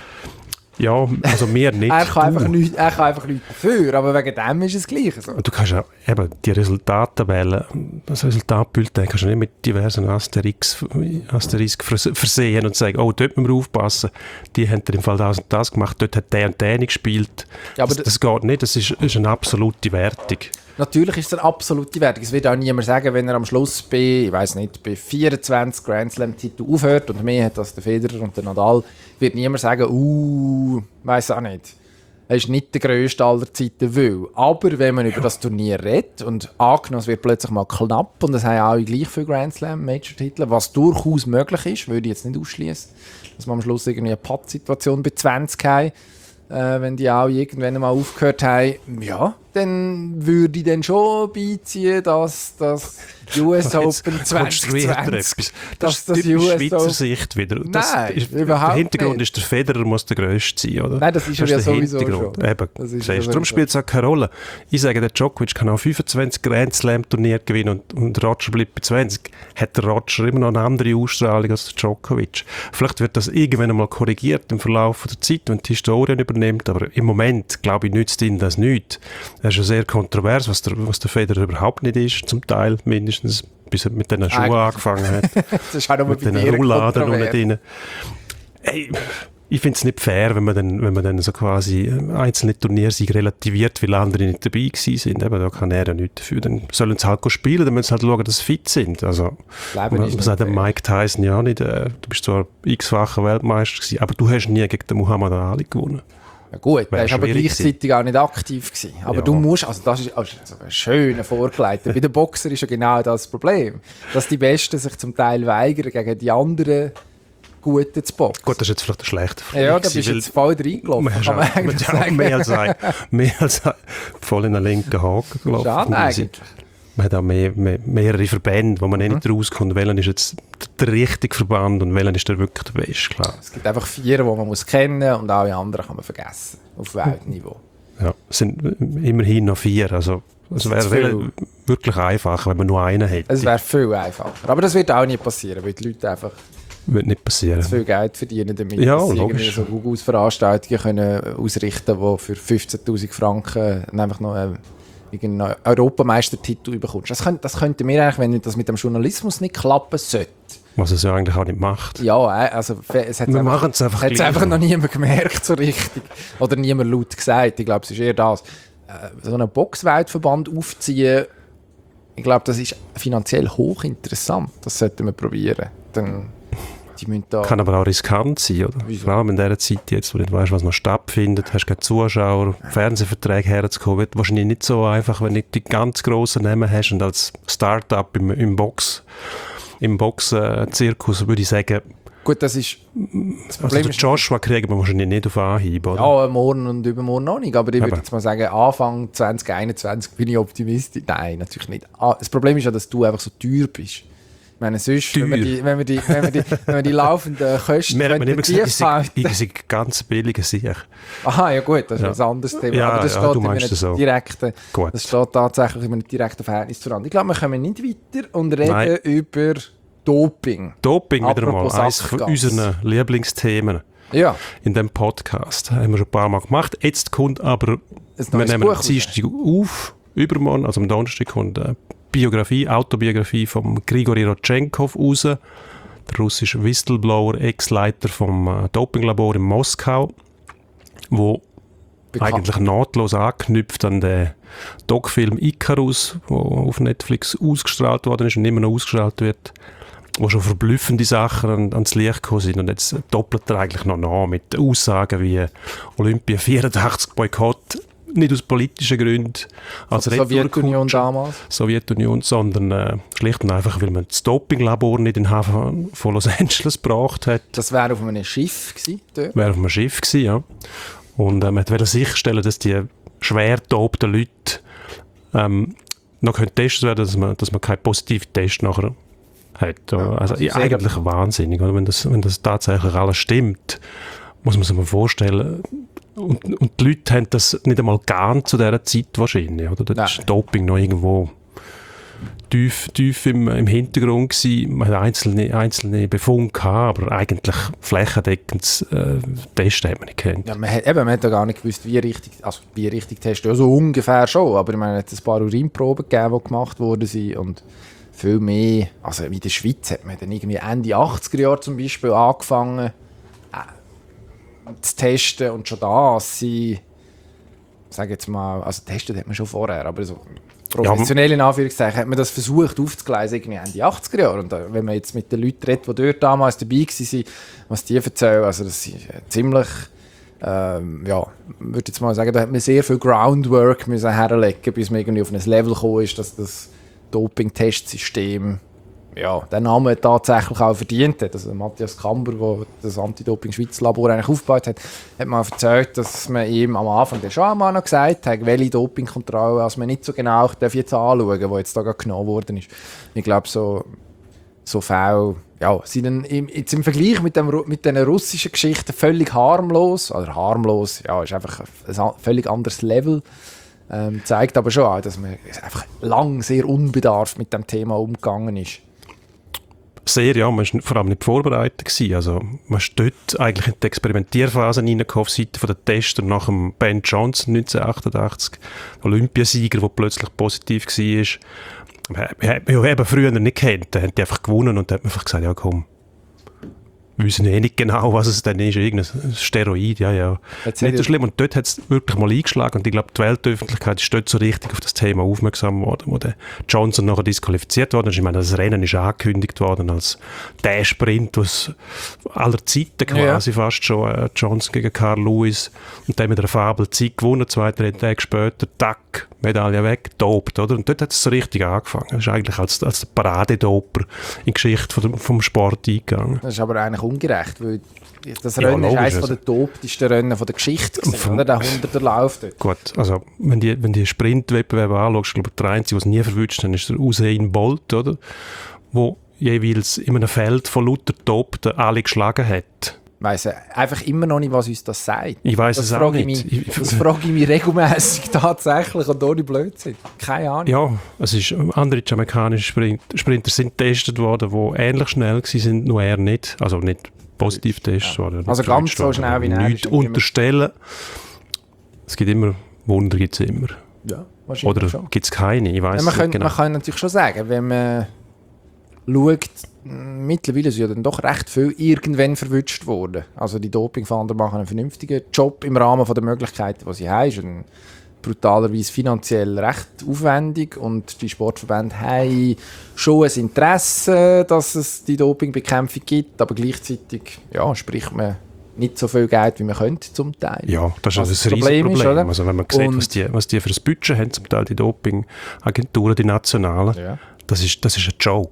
Ja, also wir nicht. Er kann, einfach Du. nicht, er kann einfach nichts dafür, aber wegen dem ist es gleich so. Du kannst ja eben die Resultattabellen, das Resultatbulletin kannst du nicht mit diversen Asterix, Asterix vers- versehen und sagen, oh, dort müssen wir aufpassen, die haben im Fall das und das gemacht, dort hat der und der nicht gespielt. Ja, aber das, das geht nicht, das ist, ist eine absolute Wertung. Natürlich ist es eine absolute Wertung. Es wird auch niemand sagen, wenn er am Schluss bei, ich weiß nicht, bei vierundzwanzig Grand Slam-Titel aufhört und mehr hat als der Federer und der Nadal, wird niemand sagen, uh, weiß auch nicht. Er ist nicht der grösste aller Zeiten, weil. Aber wenn man über das Turnier redet und angenommen, es wird plötzlich mal knapp und es haben alle gleich viele Grand Slam-Major-Titel, was durchaus möglich ist, würde ich jetzt nicht ausschließen, dass man am Schluss irgendwie eine Patt-Situation bei zwanzig haben, äh, wenn die auch irgendwann mal aufgehört haben, ja, dann würde ich dann schon beiziehen, dass das U S Open zwanzig zwanzig, Das dass ist das U typisch S Schweizer Open... Sicht wieder. Das Nein, ist, überhaupt der Hintergrund nicht. ist, der Federer muss der Grösste sein, oder? Nein, das ist er ja der sowieso Hintergrund. schon. Eben, Das ist siehst, ja du, darum sowieso. spielt es auch keine Rolle. Ich sage, der Djokovic kann auch fünfundzwanzig Grand Slam Turnier gewinnen und, und Roger bleibt bei zwanzig. Hat der Roger immer noch eine andere Ausstrahlung als der Djokovic. Vielleicht wird das irgendwann einmal korrigiert im Verlauf der Zeit, wenn die Historien übernimmt, aber im Moment, glaube ich, nützt ihm das nichts. Er ist ja sehr kontrovers, was der, was der Federer überhaupt nicht ist, zum Teil mindestens, bis er mit diesen Schuhen Eigentlich. angefangen hat. Das ist auch noch mal mit bei den dir Rollladen unten kontrovers. drin. Hey, ich finde es nicht fair, wenn man dann, wenn man dann so quasi einzelne Turniersieger relativiert, weil andere nicht dabei gewesen sind. Eben, da kann er ja nichts dafür. Dann sollen sie halt spielen, dann müssen sie halt schauen, dass sie fit sind. Also, Leben man, ist man nicht sagt dem fair. Mike Tyson ja nicht, äh, du bist zwar x-facher Weltmeister gewesen, aber du hast nie gegen den Muhammad Ali gewonnen. Ja gut, Wäre er war aber schwierig gleichzeitig auch nicht aktiv gewesen. Aber Ja. du musst, also das ist also so ein schöner Vorgeleiter. Bei den Boxern ist ja genau das Problem, dass die Besten sich zum Teil weigern, gegen die anderen Guten zu boxen. Gut, das ist jetzt vielleicht ein schlechter Vergleich. Ja, da bist du weil- jetzt voll reingelaufen, Man kann kann man man eigentlich ja sagen. mehr als ein, mehr als ein, voll in einen linken Haken gelaufen. Schade Man eigentlich. sieht- Man hat auch mehr, mehr, mehrere Verbände, wo man Mhm. eh nicht rauskommt, welcher ist jetzt der richtige Verband und welcher ist der wirklich der beste, klar. Es gibt einfach vier, die man muss kennen und alle anderen kann man vergessen. Auf Weltniveau. Ja, es sind immerhin noch vier, also es Das wäre ist viel. rel- wirklich einfach, wenn man nur einen hätte. Es wäre viel einfacher. Aber das wird auch nicht passieren, weil die Leute einfach Wird nicht passieren. zu viel Geld verdienen damit, Ja, dass sie irgendwie logisch. so Google-Veranstaltungen können ausrichten können, die für fünfzehntausend Franken einfach noch einen, irgendeinen Europameistertitel bekommst. Das, könnt, das könnte mir eigentlich, wenn das mit dem Journalismus nicht klappen sollte. Was es ja eigentlich auch nicht macht. Ja, äh, also es hat Wir machen es einfach hat's gleich einfach noch. noch niemand gemerkt so richtig. Oder niemand laut gesagt. Ich glaube, es ist eher das. Äh, so einen Boxweltverband aufziehen, ich glaube, das ist finanziell hochinteressant. Das sollten wir probieren. Dann, die müssen da... Kann aber auch riskant sein, oder? Wieso? Vor allem in dieser Zeit jetzt, wo du nicht weißt, was noch stattfindet, hast keine Zuschauer, Fernsehverträge herzukommen, wird wahrscheinlich nicht so einfach, wenn du nicht die ganz grossen Namen hast und als Start-up im, im Box, im Box-Zirkus würde ich sagen, Gut, das ist... Das Problem also ist, Joshua kriegen wir wahrscheinlich nicht auf Anhieb, oder? ja, morgen und übermorgen noch nicht, aber ich würde Aber. jetzt mal sagen, Anfang zwanzig einundzwanzig bin ich optimistisch. Nein, natürlich nicht. Ah, das Problem ist ja, dass du einfach so teuer bist. Ich meine, sonst, wenn wir die, wenn wir die, wenn wir die, wenn wir die laufenden Kosten... Mir hat man immer gesagt, ich sei, halten- ich sei ganz billiger Sicher. Aha, ja gut, das ist Ja. ein anderes Thema. Ja, aber das ja, steht du in einem meinst das so. direkten, Gut. das steht tatsächlich in einem direkten Verhältnis zueinander. Ich glaube, wir kommen nicht weiter und reden Nein. über Doping. Doping wieder mal, Apropos eines von Sackgasse. unseren Lieblingsthemen Ja, in diesem Podcast. Haben wir schon ein paar Mal gemacht. Jetzt kommt aber, ein wir neues nehmen Buch am Dienstag auf, übermorgen, also am Donnerstag kommt eine Biografie, Autobiografie von Grigori Rodchenkov raus, der russische Whistleblower, Ex-Leiter vom äh, Dopinglabor in Moskau, wo bekannt. eigentlich nahtlos anknüpft an den Doc-Film Icarus, der auf Netflix ausgestrahlt worden ist und immer noch ausgestrahlt wird, wo schon verblüffende Sachen an, ans Licht gekommen sind. Und jetzt doppelt er eigentlich noch nach mit Aussagen wie Olympia vierundachtzig Boykott, nicht aus politischen Gründen, als Sowjetunion Retourkutsche, damals. Sowjetunion, sondern äh, schlicht und einfach, weil man das Dopinglabor nicht in den Hafen von Los Angeles gebracht hat. Das wäre auf einem Schiff gewesen, dort. Wäre auf einem Schiff gewesen, ja. Und äh, man wollte sicherstellen, dass die schwer getobten Leute ähm, noch getestet werden, dass man, dass man keinen positiven Test nachher hat. Ja, also also ja, sehr- eigentlich wahnsinnig, oder? Wenn das, wenn das tatsächlich alles stimmt, muss man sich mal vorstellen. Und, und die Leute haben das nicht einmal geahnt zu dieser Zeit wahrscheinlich, oder? Da Nein. ist Doping noch irgendwo tief, tief im, im Hintergrund gewesen. Man hat einzelne, einzelne Befunde gehabt, aber eigentlich flächendeckend äh, Tests hat man nicht gekannt. Ja, man, hat, eben, man hat ja gar nicht gewusst, wie richtig, also wie richtig testen. Ja, so ungefähr schon, aber ich meine, es hat ein paar Urinproben gegeben, die gemacht worden sind und viel mehr, also wie in der Schweiz hat man dann irgendwie Ende achtziger Jahre zum Beispiel angefangen äh, zu testen und schon das sie, sage jetzt mal, also testet hat man schon vorher, aber so professionell in Anführungszeichen hat man das versucht aufzugleisen irgendwie Ende achtziger Jahre und da, wenn man jetzt mit den Leuten redet, die dort damals dabei waren, was die erzählen, also das ist äh, ziemlich ähm, ja, würde jetzt mal sagen, da hat man sehr viel Groundwork müssen herlegen, bis man irgendwie auf ein Level gekommen ist, dass das Doping-Testsystem ja, den Namen tatsächlich auch verdient hat. Also Matthias Kamber, der das Anti-Doping-Schweiz-Labor eigentlich aufgebaut hat, hat mal erzählt, dass man ihm am Anfang schon einmal noch gesagt hat, welche Dopingkontrolle also man nicht so genau darf jetzt anschauen, die jetzt da gerade genommen worden ist. Ich glaube, so, so Fälle ja, sind dann im, jetzt im Vergleich mit, dem, mit den russischen Geschichten völlig harmlos. Oder harmlos, ja, ist einfach ein völlig anderes Level. Ähm, zeigt aber schon auch, dass man einfach lang sehr unbedarft mit dem Thema umgegangen ist. Sehr, ja, man war vor allem nicht vorbereitet gewesen. Also man ist dort eigentlich in die Experimentierphase reingekommen auf Seite der Tester nach dem Ben Johnson neunzehnhundertachtundachtzig, Olympiasieger, der plötzlich positiv war. Wir haben ja eben früher nicht gekannt, da haben die einfach gewonnen und da hat man einfach gesagt, ja komm, wir wissen eh nicht genau, was es dann ist, irgendein Steroid, ja, ja. Jetzt Nicht so schlimm. Und dort hat es wirklich mal eingeschlagen und ich glaube, die Weltöffentlichkeit ist dort so richtig auf das Thema aufmerksam geworden, wo der Johnson nachher disqualifiziert worden ist. Ich meine, das Rennen ist angekündigt worden als der Sprint aus aller Zeiten quasi, ja. Fast schon, äh, Johnson gegen Carl Lewis und dann mit einer Fabel Zeit gewonnen, zwei, drei Tage später, tack, Medaille weg, dopt, oder? Und dort hat es so richtig angefangen. Das ist eigentlich als, als der Paradedoper in die Geschichte von dem, vom Sport eingegangen. Das ist aber eigentlich ungerecht, weil das Ja, Rennen ist logisch, eines also. der doptesten Rennen von der Geschichte gewesen, oder? Der hunderter Lauf dort. Gut, also wenn die, wenn die Sprintwettbewerbe anschaust, glaube ich, der Einzige, was nie verwünscht hat, ist der Usain Bolt, oder? Wo jeweils in einem Feld von lauter Topten alle geschlagen hat. Ich weiss einfach immer noch nicht, was uns das sagt. Ich weiss das es auch frage ich nicht. Mich, das frage ich mich regelmäßig tatsächlich und ohne Blödsinn. Keine Ahnung. Ja, es ist, andere jamaikanische Sprint, Sprinter sind getestet worden, die ähnlich schnell waren, nur er nicht. Also nicht positiv getestet Ja. worden. Also ganz so schnell wie er Nicht ist unterstellen. Es gibt immer, Wunder gibt es immer. Ja, wahrscheinlich Oder schon. gibt es keine? Ich weiß Ja, es man, nicht kann, genau. man kann natürlich schon sagen, wenn man schaut, mittlerweile ist ja dann doch recht viel irgendwann verwünscht worden. Also die Dopingfahnder machen einen vernünftigen Job im Rahmen der Möglichkeiten, die sie haben. Ist ein brutalerweise finanziell recht aufwendig und die Sportverbände haben schon ein Interesse, dass es die Dopingbekämpfung gibt, aber gleichzeitig ja, spricht man nicht so viel Geld, wie man könnte zum Teil. Ja, das ist Was also das ein riesiges Problem Problem. ist, oder? Also wenn man sieht, Und- was die, was die für ein Budget haben, zum Teil die Dopingagenturen, die nationalen, Ja. das ist, das ist ein Joke.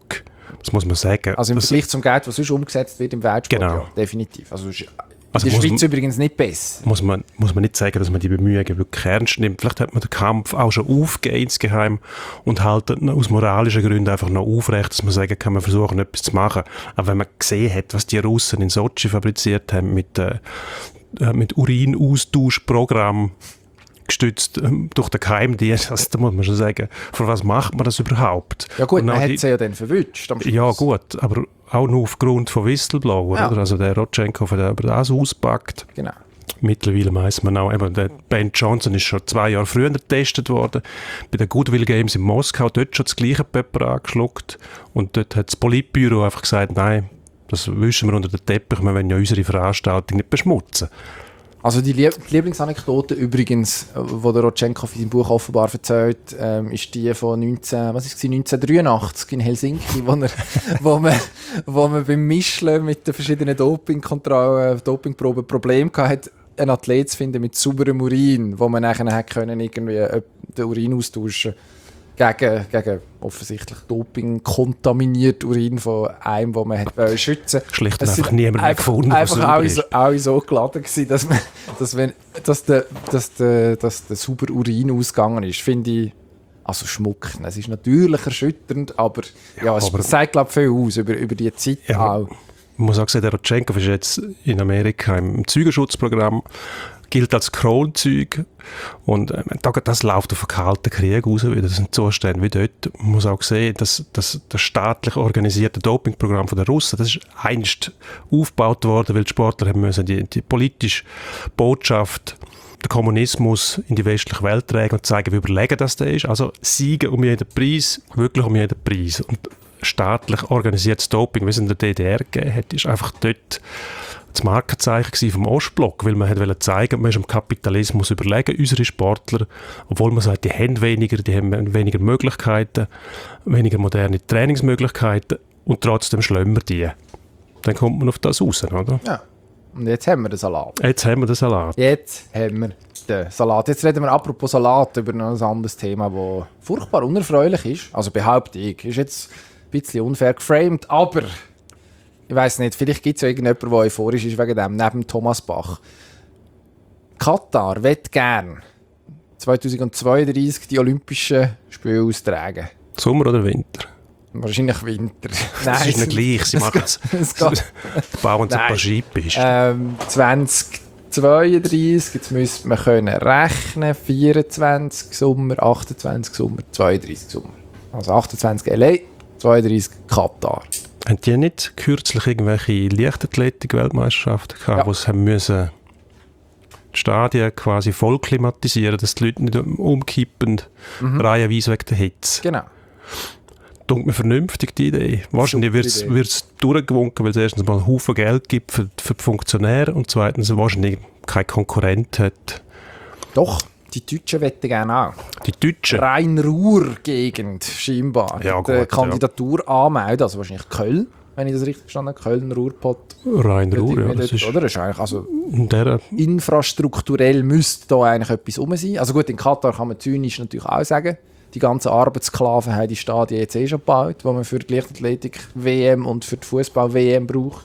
Das muss man sagen. Also im das, Vergleich zum Geld, was sonst umgesetzt wird im Weltsport, Genau. ja, definitiv. Also ist Also in der muss Schweiz man- übrigens nicht besser. muss man, muss man nicht sagen, dass man die Bemühungen wirklich ernst nimmt. Vielleicht hat man den Kampf auch schon aufgegeben insgeheim und haltet ihn aus moralischen Gründen einfach noch aufrecht, dass man sagen kann, man versuchen, etwas zu machen. Aber wenn man gesehen hat, was die Russen in Sochi fabriziert haben mit, äh, äh, mit Urinaustauschprogramm gestützt ähm, durch den Geheimdienst, also, da muss man schon sagen, für was macht man das überhaupt? Ja gut, Und man auch hat die- sie ja dann verwünscht am Schluss. Ja gut, aber auch nur aufgrund von Whistleblower, Ja. oder? Also der Rodchenkov hat aber das auspackt. Genau. Mittlerweile weiss man auch, eben, der Ben Johnson ist schon zwei Jahre früher getestet worden, bei den Goodwill Games in Moskau, dort schon das gleiche Präparat geschluckt und dort hat das Politbüro einfach gesagt, nein, das wischen wir unter den Teppich, wir wollen ja unsere Veranstaltung nicht beschmutzen. Also die, Lieb die Lieblingsanekdote übrigens, äh, wo der Rodchenkov in seinem Buch offenbar erzählt, ähm, ist die von neunzehn, was ist es, neunzehnhundertdreiundachtzig in Helsinki, wo, er, wo, man, wo man beim Mischeln mit den verschiedenen Dopingkontrollen, Dopingproben Probleme hatte, einen Athlet zu finden mit sauberem Urin, wo man nachher hat können irgendwie äh, den Urin austauschen gegen, gegen offensichtlich Doping-kontaminiert Urin von einem, den man hat wollen schützen. Schlicht und Es einfach sind niemand mehr einfach- gefunden, der Einfach sauber alle ist. so, alle so geladen gewesen, dass, man, dass, wenn, dass, der, dass, der, dass der sauber Urin ausgegangen ist, finde ich also schmuck. Es ist natürlich erschütternd, aber, ja, es aber- sagt glaube ich viel aus über, über die Zeit Ja, auch. Man muss auch sagen, der Rodchenkov ist jetzt in Amerika im Zeugenschutzprogramm, gilt als Kronzeug und äh, das läuft auf einen kalten Krieg raus, wieder. Das sind Zustände wie dort. Man muss auch sehen, dass, dass das staatlich organisierte Dopingprogramm von der Russen, das ist einst aufgebaut worden, weil die Sportler haben müssen die, die politische Botschaft, den Kommunismus in die westliche Welt tragen und zeigen, wie überlegen das da ist. Also siegen um jeden Preis, wirklich um jeden Preis. Und staatlich organisiertes Doping, wie es in der D D R gegeben hat, ist einfach dort das Markenzeichen gewesen vom Ostblock, weil man wollte zeigen, man ist im Kapitalismus überlegen, unsere Sportler, obwohl man sagt, die haben weniger, die haben weniger Möglichkeiten, weniger moderne Trainingsmöglichkeiten und trotzdem schlagen wir die. Dann kommt man auf das raus, oder? Ja. Und jetzt haben wir den Salat. Jetzt haben wir den Salat. Jetzt haben wir den Salat. Jetzt reden wir apropos Salat über noch ein anderes Thema, das furchtbar unerfreulich ist. Also behaupte ich, ist jetzt ein bisschen unfair geframed, aber ich weiss nicht, vielleicht gibt es ja irgendjemanden, der euphorisch ist wegen dem, neben Thomas Bach. Katar wird gern zweitausendzweiunddreißig die Olympischen Spiele austragen. Sommer oder Winter? Wahrscheinlich Winter. Das ist nicht gleich, sie machen es. es geht. Bauen sie ein paar Nein. Skipisten. Ähm, zweitausendzweiunddreißig, jetzt müsste man können rechnen, vierundzwanzig Sommer, achtundzwanzig Sommer, zweiunddreißig Sommer. Also achtundzwanzig L A, zweiunddreißig Katar. Haben die nicht kürzlich irgendwelche Leichtathletik-Weltmeisterschaften gehabt, Ja. wo sie haben müssen die Stadien quasi voll klimatisieren, dass die Leute nicht umkippen, Mhm. reihenweise wegen der Hitze. Genau. Dunkt mir vernünftig, die Idee. Wahrscheinlich Super wird Idee. es durchgewunken, weil es erstens mal einen Haufen Geld gibt für, für die Funktionäre und zweitens wahrscheinlich kein Konkurrent hat. Doch, die Deutschen wetten gerne auch. Die Deutschen. Rhein-Ruhr-Gegend, scheinbar. Ja, Hat gut, eine ja. Kandidatur anmelden, also wahrscheinlich Köln, wenn ich das richtig verstanden habe. Köln, Ruhrpott. Rhein-Ruhr, ja. Dort, Das ist oder? Das ist eigentlich, also in der, infrastrukturell müsste da eigentlich etwas rum sein. Also gut, in Katar kann man zynisch natürlich auch sagen, die ganzen Arbeitssklaven haben die Stadien jetzt eh schon gebaut, die man für die Leichtathletik-W M und für die Fußball-W M braucht.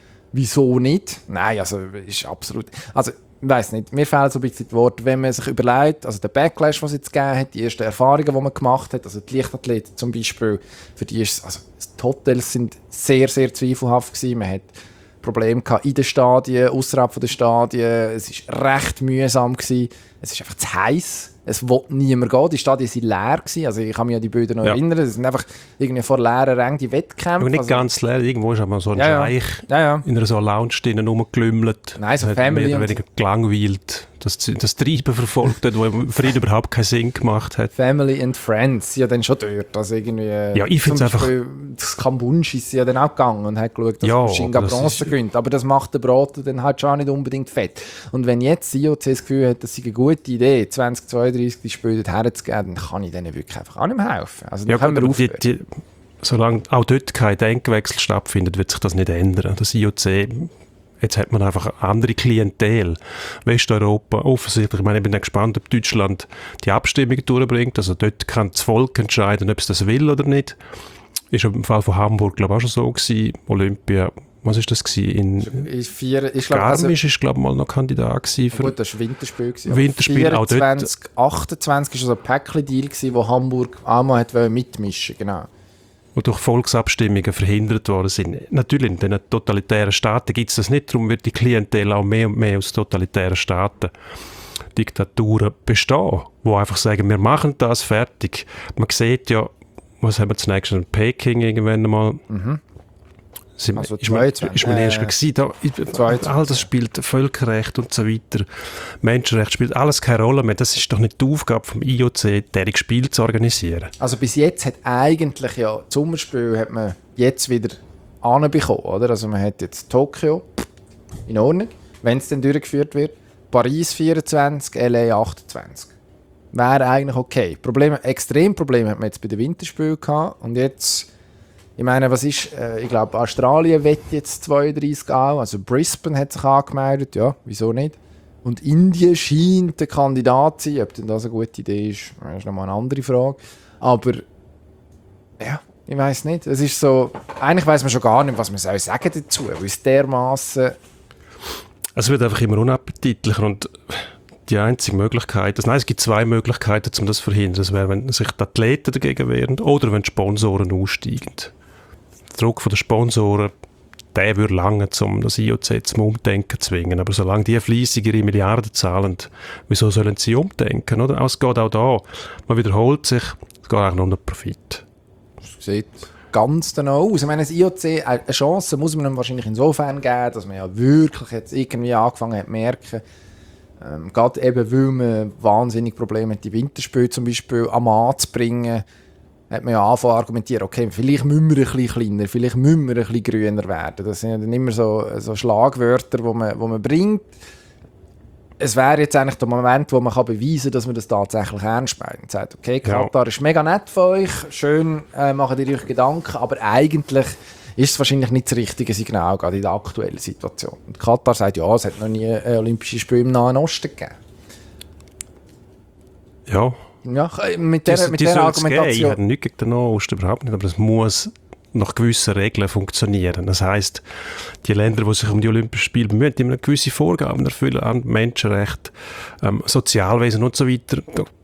Wieso nicht? Nein, also ist absolut... Also, ich weiss nicht, mir fehlen so ein bisschen die Worte, wenn man sich überlegt, also der Backlash, was es jetzt gegeben hat, die ersten Erfahrungen, die man gemacht hat, also die Leichtathleten zum Beispiel, für die ist also die Hotels sind sehr, sehr zweifelhaft gewesen. Man hat Probleme gehabt in den Stadien, außerhalb der Stadien, es war recht mühsam gewesen. Es ist einfach zu heiß. Es wollte niemand gehen. Die Stadien waren leer gewesen. Also ich kann mich an die Bilder noch Ja. erinnern. Es sind einfach irgendwie vor leeren Rängen die Wettkämpfe. aber nicht also, ganz leer, irgendwo ist aber so ein Ja, ja. Scheich Ja, ja. in einer so Lounge drinnen rumgelümmelt. Nein, so hat Family mehr oder und- weniger gelangweilt, das, das Treiben verfolgt hat, das für ihn überhaupt keinen Sinn gemacht hat. Family and Friends sind ja dann schon dort. Also irgendwie, Ja, ich find's zum einfach- Beispiel, das Kambunsch ist ja dann auch gegangen und hat geschaut, dass Ja, ja, Shinga aber das Bronze ist- gewinnt. Aber das macht den Braten dann halt schon nicht unbedingt fett. Und wenn jetzt das I O C das Gefühl hat, das sei eine gute Idee, zwanzig zweiunddreißig die Spiele dort herzugeben, dann kann ich denen wirklich einfach auch nicht mehr helfen. Also dann Ja, können gut, wir aber die, aufhören. die, solange auch dort kein Denkwechsel stattfindet, wird sich das nicht ändern. Das I O C, jetzt hat man einfach eine andere Klientel. Westeuropa, offensichtlich, ich meine, ich bin dann gespannt, ob Deutschland die Abstimmung durchbringt. Also dort kann das Volk entscheiden, ob es das will oder nicht. Ist im Fall von Hamburg, glaube ich, auch schon so gewesen. Olympia, was ist das gewesen? In Ist vier, ich glaub, also, Garmisch ist, glaube ich, mal noch Kandidat gewesen. Für gut, das war Winterspiel. Gewesen, Winterspiel, auch dort. vierundzwanzig, achtundzwanzig war so ein Päckchen-Deal, gewesen, wo Hamburg auch mal hat mitmischen wollte, genau. Und durch Volksabstimmungen verhindert worden sind. Natürlich, in den totalitären Staaten gibt es das nicht, darum wird die Klientel auch mehr und mehr aus totalitären Staaten, Diktaturen bestehen, die einfach sagen, wir machen das fertig. Man sieht ja, was haben wir zunächst in Peking irgendwann einmal. Mhm. Sind, also ist man, ist man äh, erst gewesen, da, all das spielt Völkerrecht und so weiter, Menschenrecht spielt alles keine Rolle mehr. Das ist doch nicht die Aufgabe vom I O C, derige Spiele zu organisieren. Also bis jetzt hat eigentlich ja das Sommerspiel hat man jetzt wieder anbekommen, oder? Also man hat jetzt Tokio, in Ordnung, wenn es dann durchgeführt wird, Paris vierundzwanzig, L A achtundzwanzig. Wäre eigentlich okay. Probleme, Extremprobleme hat man jetzt bei den Winterspielen gehabt und jetzt, ich meine, was ist, äh, ich glaube, Australien wett jetzt zweiunddreißig auch, also Brisbane hat sich angemeldet, ja, wieso nicht? Und Indien scheint der Kandidat zu sein, ob denn das eine gute Idee ist, das ist nochmal eine andere Frage. Aber, ja, ich weiß nicht, es ist so, eigentlich weiss man schon gar nicht, was man soll sagen dazu, weil es dermaßen... Es wird einfach immer unappetitlicher und die einzige Möglichkeit, also nein, es gibt zwei Möglichkeiten, um das zu verhindern. Das wäre, wenn sich die Athleten dagegen wehren oder wenn die Sponsoren aussteigen. Der Druck der Sponsoren, der würde lange, um das I O C zum Umdenken zu zwingen. Aber solange die fleissig ihre Milliarden zahlen, wieso sollen sie umdenken? Oder? Es geht auch da, man wiederholt sich, es geht auch nur um den Profit. Das sieht ganz danach aus. Ich meine, das I O C, eine Chance muss man ihm wahrscheinlich insofern geben, dass man ja wirklich jetzt irgendwie angefangen hat zu merken, ähm, gerade eben, weil man wahnsinnig Probleme hat, die Winterspiele zum Beispiel am Mann zu bringen, hat man ja angefangen zu argumentieren, okay, vielleicht müssen wir ein bisschen kleiner, vielleicht müssen wir ein bisschen grüner werden. Das sind ja dann immer so, so Schlagwörter, die man, wo man bringt. Es wäre jetzt eigentlich der Moment, wo man kann beweisen kann, dass man das tatsächlich ernst meint. Man sagt, okay, Katar ja. ist mega nett für euch, schön, äh, macht ihr euch Gedanken, aber eigentlich ist es wahrscheinlich nicht das richtige Signal, gerade in der aktuellen Situation. Und Katar sagt, ja, es hat noch nie äh, Olympische Spiele im Nahen Osten gegeben. Ja. Ja, mit dieser mit der Argumentation. Ich habe nichts gegen den Nahen Osten, überhaupt nicht, aber es muss nach gewissen Regeln funktionieren. Das heisst, die Länder, die sich um die Olympischen Spiele bemühen, die müssen gewisse Vorgaben erfüllen an Menschenrechte, ähm, Sozialwesen und so weiter.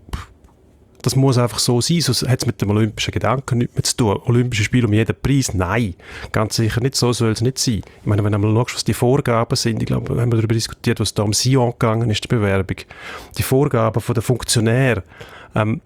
Das muss einfach so sein, sonst hat es mit dem olympischen Gedanken nichts mehr zu tun. Olympische Spiele um jeden Preis? Nein, ganz sicher nicht, so soll es nicht sein. Ich meine, wenn du mal schaust, was die Vorgaben sind, ich glaube, wir haben darüber diskutiert, was da um Sion gegangen ist, die Bewerbung, die Vorgaben von den Funktionären, ähm,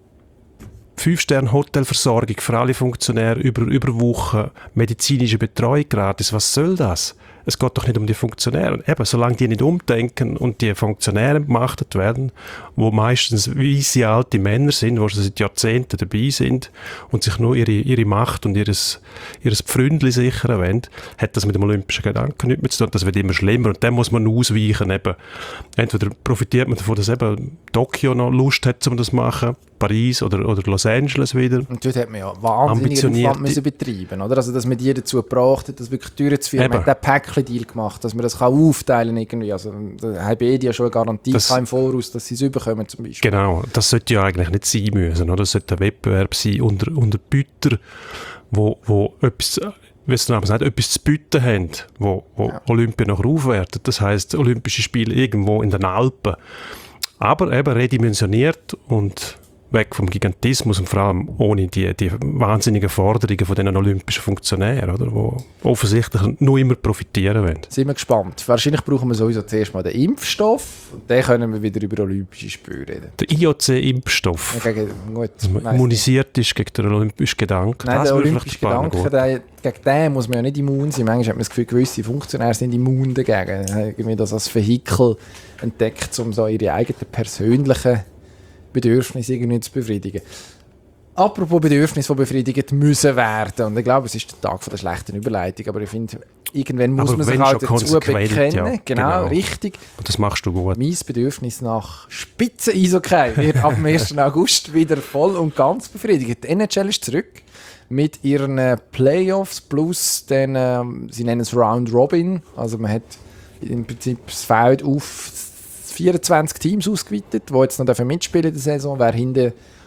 Fünf-Sterne-Hotelversorgung für alle Funktionäre über, über Wochen, medizinische Betreuung gratis, was soll das? Es geht doch nicht um die Funktionäre. Eben, solange die nicht umdenken und die Funktionäre entmachtet werden, wo meistens weisse alte Männer sind, die schon seit Jahrzehnten dabei sind und sich nur ihre, ihre Macht und ihres, ihres Pfründli sichern wollen, hat das mit dem olympischen Gedanken nichts mehr zu tun. Das wird immer schlimmer und dann muss man ausweichen. Eben. Entweder profitiert man davon, dass eben Tokio noch Lust hat, um das zu machen, Paris oder, oder Los Angeles wieder. Und dort hat man ja wahnsinnig Aufwand müssen betreiben, oder? Also, dass man die dazu gebracht hat, das wirklich durchzuführen. Man hat den Päckchen-Deal gemacht, dass man das kann aufteilen kann. Also, da haben beide ja schon eine Garantie das, im Voraus, dass sie es überkommen zum Beispiel. Genau, das sollte ja eigentlich nicht sein müssen. Oder? Das sollte ein Wettbewerb sein unter, unter Büter, wo, wo etwas... wie es dann sagt, etwas zu bieten haben, wo, wo ja. Olympia noch aufwertet. Das heisst, Olympische Spiele irgendwo in den Alpen. Aber eben redimensioniert und weg vom Gigantismus und vor allem ohne die, die wahnsinnigen Forderungen von den olympischen Funktionären, oder, die offensichtlich nur immer profitieren wollen. Sind wir gespannt. Wahrscheinlich brauchen wir sowieso zuerst mal den Impfstoff und dann können wir wieder über Olympische Spiele reden. Der I O C-Impfstoff, ja, gegen, gut, dass man immunisiert ist gegen den olympischen Gedanken. Nein, der olympische Gedanke, der, gegen den muss man ja nicht immun sein. Manchmal hat man das Gefühl, gewisse Funktionäre sind immun dagegen. Irgendwie das als Vehikel entdeckt, um so ihre eigenen persönlichen Bedürfnisse irgendwie zu befriedigen. Apropos Bedürfnisse, die befriedigt müssen werden. Und ich glaube, es ist der Tag von der schlechten Überleitung. Aber ich finde, irgendwann muss aber man sich halt dazu bekennen. Ja, genau, genau, richtig. Und das machst du gut. Mein Bedürfnis nach Spitzen-Eishockey wird ab dem ersten August wieder voll und ganz befriedigt. Die N H L ist zurück mit ihren Playoffs plus den, ähm, sie nennen es Round Robin. Also man hat im Prinzip das Feld auf vierundzwanzig Teams ausgeweitet, die jetzt noch mitspielen in der Saison. Wer hinten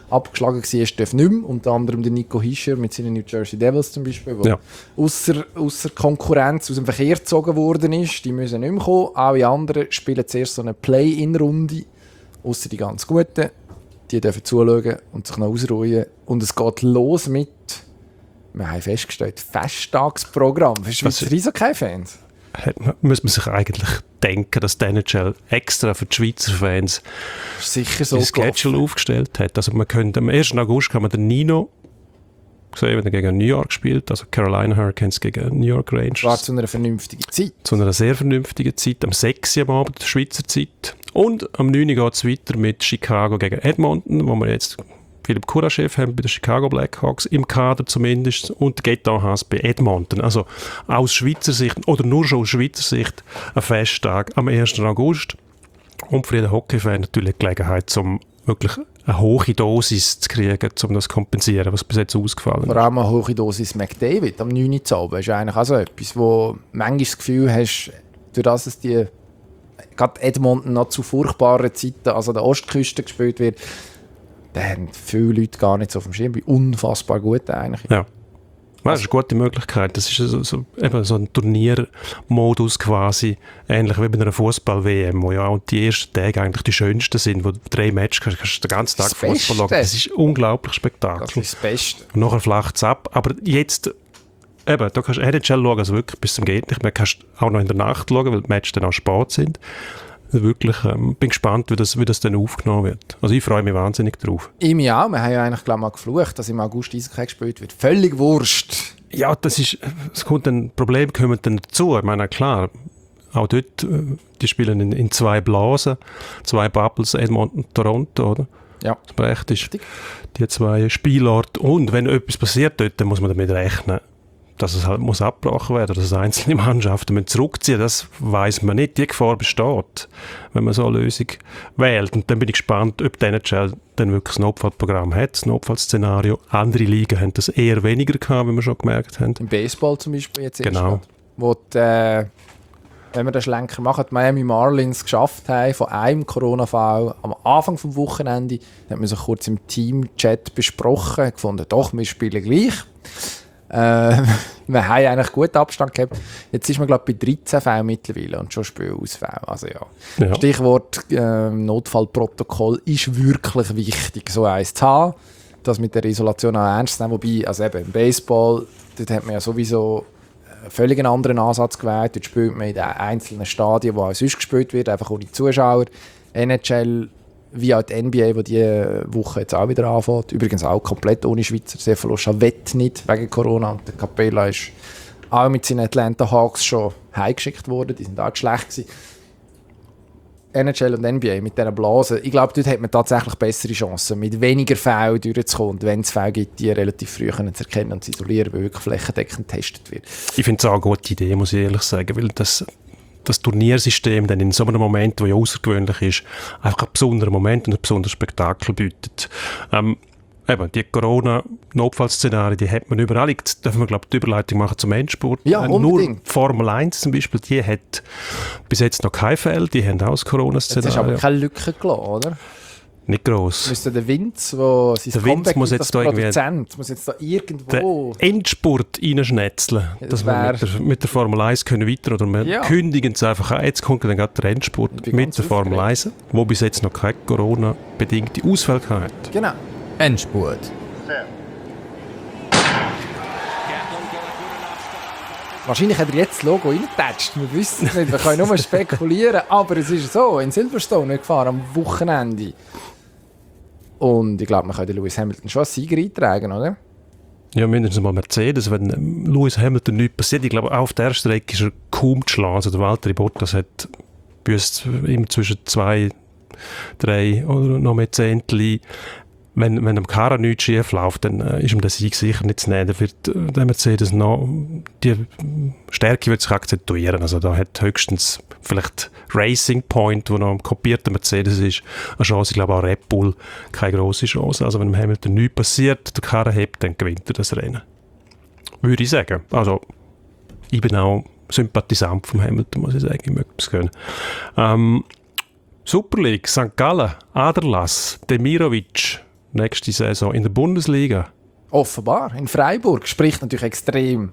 abgeschlagen war, darf nicht mehr. Unter anderem der Nico Hischier mit seinen New Jersey Devils zum Beispiel, der Ja. ausser, ausser Konkurrenz aus dem Verkehr gezogen worden ist. Die müssen nicht mehr kommen. Alle anderen spielen zuerst so eine Play-in-Runde, ausser die ganz Guten. Die dürfen zuschauen und sich noch ausruhen. Und es geht los mit, wir haben festgestellt, Festtagsprogramm für Schweizer Eishockey-Fans. Hat man, muss man sich eigentlich denken, dass die N H L extra für die Schweizer Fans Sicher so ein Schedule gelaufen. aufgestellt hat. Also man könnte, am ersten August kann man den Nino sehen, wenn er gegen New York spielt, also Carolina Hurricanes gegen New York Rangers. War zu einer vernünftigen Zeit. Zu einer sehr vernünftigen Zeit, am sechs Uhr am Abend, der Schweizer Zeit. Und am neun Uhr geht es weiter mit Chicago gegen Edmonton, wo wir jetzt Philipp Kuraschew haben bei den Chicago Blackhawks, im Kader zumindest, und Gaetan Haas bei Edmonton. Also aus Schweizer Sicht, oder nur schon aus Schweizer Sicht, ein Festtag am ersten August. Und für jeden Hockey-Fan natürlich die Gelegenheit, um wirklich eine hohe Dosis zu kriegen, um das zu kompensieren, was bis jetzt ausgefallen ist. Vor allem eine hohe Dosis McDavid am neun Uhr zu Abend ist eigentlich auch so etwas, wo manchmal das Gefühl hast, durch das es die gerade Edmonton noch zu furchtbaren Zeiten, also an der Ostküste gespielt wird, da haben viele Leute gar nicht so auf dem Schirm, wie unfassbar gut eigentlich. Ja. Das ist eine gute Möglichkeit. Das ist so, so, eben so ein Turniermodus quasi, ähnlich wie bei einer Fußball-W M, wo ja auch die ersten Tage eigentlich die schönsten sind, wo du drei Matches kannst, kannst du den ganzen Tag Das Fußball Beste. schauen. Das ist unglaublich Spektakel. Das ist das Beste. Und nachher flacht es ab. Aber jetzt, eben, da kannst du N H L schauen, also wirklich bis zum geht nicht mehr. Kannst auch noch in der Nacht schauen, weil die Matches dann auch spät sind. Wirklich, ähm, bin gespannt, wie das, wie das dann aufgenommen wird. Also ich freue mich wahnsinnig drauf. Ich mich auch. Wir haben ja eigentlich glaub, mal geflucht, dass im August Eishockey gespielt wird. Völlig Wurst. Ja, das ist, es kommt ein Problem kommen dann dazu. Ich meine, klar, auch dort, äh, die spielen in, in zwei Blasen, zwei Bubbles, Edmonton und Toronto, oder? Ja. Das recht ist, die zwei Spielorte. Und wenn etwas passiert dort, dann muss man damit rechnen, dass es halt muss abgebrochen werden, dass einzelne Mannschaften müssen zurückziehen. Das weiss man nicht. Die Gefahr besteht, wenn man so eine Lösung wählt. Und dann bin ich gespannt, ob die N H L dann wirklich ein Notfallprogramm hat, das Notfallszenario. Andere Ligen haben das eher weniger gehabt, wie wir schon gemerkt haben. Im Baseball zum Beispiel jetzt erst Genau. gerade, wo die, äh, wenn wir den Schlenker machen, die Miami Marlins geschafft haben, von einem Corona-Fall am Anfang des Wochenende, haben wir sich kurz im Team-Chat besprochen, gefunden, doch, wir spielen gleich. Äh, wir haben eigentlich gut Abstand gehabt. Jetzt ist man glaube ich bei dreizehn Fällen mittlerweile und schon Spielausfälle. Also ja. Ja. Stichwort äh, Notfallprotokoll ist wirklich wichtig, so eins zu haben, das mit der Isolation auch ernst zu nehmen. Wobei, also eben im Baseball, dort hat man ja sowieso einen völlig anderen Ansatz gewählt. Dort spielt man in den einzelnen Stadien, wo auch sonst gespielt wird, einfach ohne Zuschauer. N H L wie auch die N B A, die diese Woche jetzt auch wieder anfängt. Übrigens auch komplett ohne Schweizer. Stefano Chavett nicht, wegen Corona. Und der Capella ist auch mit seinen Atlanta Hawks schon heimgeschickt worden. Die sind auch schlecht gewesen. N H L und N B A mit diesen Blasen. Ich glaube, dort hat man tatsächlich bessere Chancen, mit weniger Fällen durchzukommen. Und wenn es Fälle gibt, die relativ früh können zu erkennen und zu isolieren, weil wirklich flächendeckend getestet wird. Ich finde es auch eine gute Idee, muss ich ehrlich sagen, weil das, das Turniersystem dann in so einem Moment, der ja außergewöhnlich ist, einfach einen besonderen Moment und ein besonderes Spektakel bietet. Ähm, eben, die Corona-Notfallszenarien, die hat man überall. Jetzt dürfen wir, glaube ich, die Überleitung machen zum Endsport. Ja, äh, unbedingt. Nur Formel eins zum Beispiel, die hat bis jetzt noch kein Fälle, die haben auch das Jetzt Corona-Szenario. ist aber keine Lücke gelassen, oder? Nicht gross. Müsste der Vince, wo sein Der Vince Comeback muss gibt, jetzt als da irgendwie- Produzent, muss jetzt da irgendwo... Den Endspurt reinschnetzeln, Ja, das dass wir wär- mit der, mit der Formel eins können weiter oder wir Ja. kündigen es einfach an. Jetzt kommt dann gerade der Endspurt Ich bin mit ganz der Formel aufgeregt. eins, wo bis jetzt noch keine Corona-bedingte Ausfälle hat. Genau. Endspurt. Wahrscheinlich hat er jetzt das Logo reingetatscht. Wir wissen es nicht, wir können nur spekulieren. Aber es ist so, in Silverstone gefahren am Wochenende. Und ich glaube, man kann den Lewis Hamilton schon als Sieger eintragen, oder? Ja, mindestens mal Mercedes, wenn ähm, Lewis Hamilton nichts passiert. Ich glaube, auch auf der Strecke ist er kaum zu schlagen. Also der Valtteri Bottas hat büsst immer zwischen zwei, drei oder noch mehr Zehntel. Wenn, wenn am Karren nichts schief läuft, dann äh, ist ihm der Sieg sicher nicht zu nehmen. Da wird äh, der Mercedes noch, die Stärke wird sich akzentuieren. Also da hat höchstens vielleicht Racing Point, wo noch ein kopierter Mercedes ist, eine Chance. Ich glaube auch Red Bull keine grosse Chance. Also wenn dem Hamilton nichts passiert, der Karren hebt, dann gewinnt er das Rennen. Würde ich sagen. Also ich bin auch Sympathisant vom Hamilton, muss ich sagen. Ich möchte es gerne. Ähm, Super League, Sankt Gallen, Aderlass, Demirovic, nächste Saison in der Bundesliga. Offenbar, in Freiburg. Spricht natürlich extrem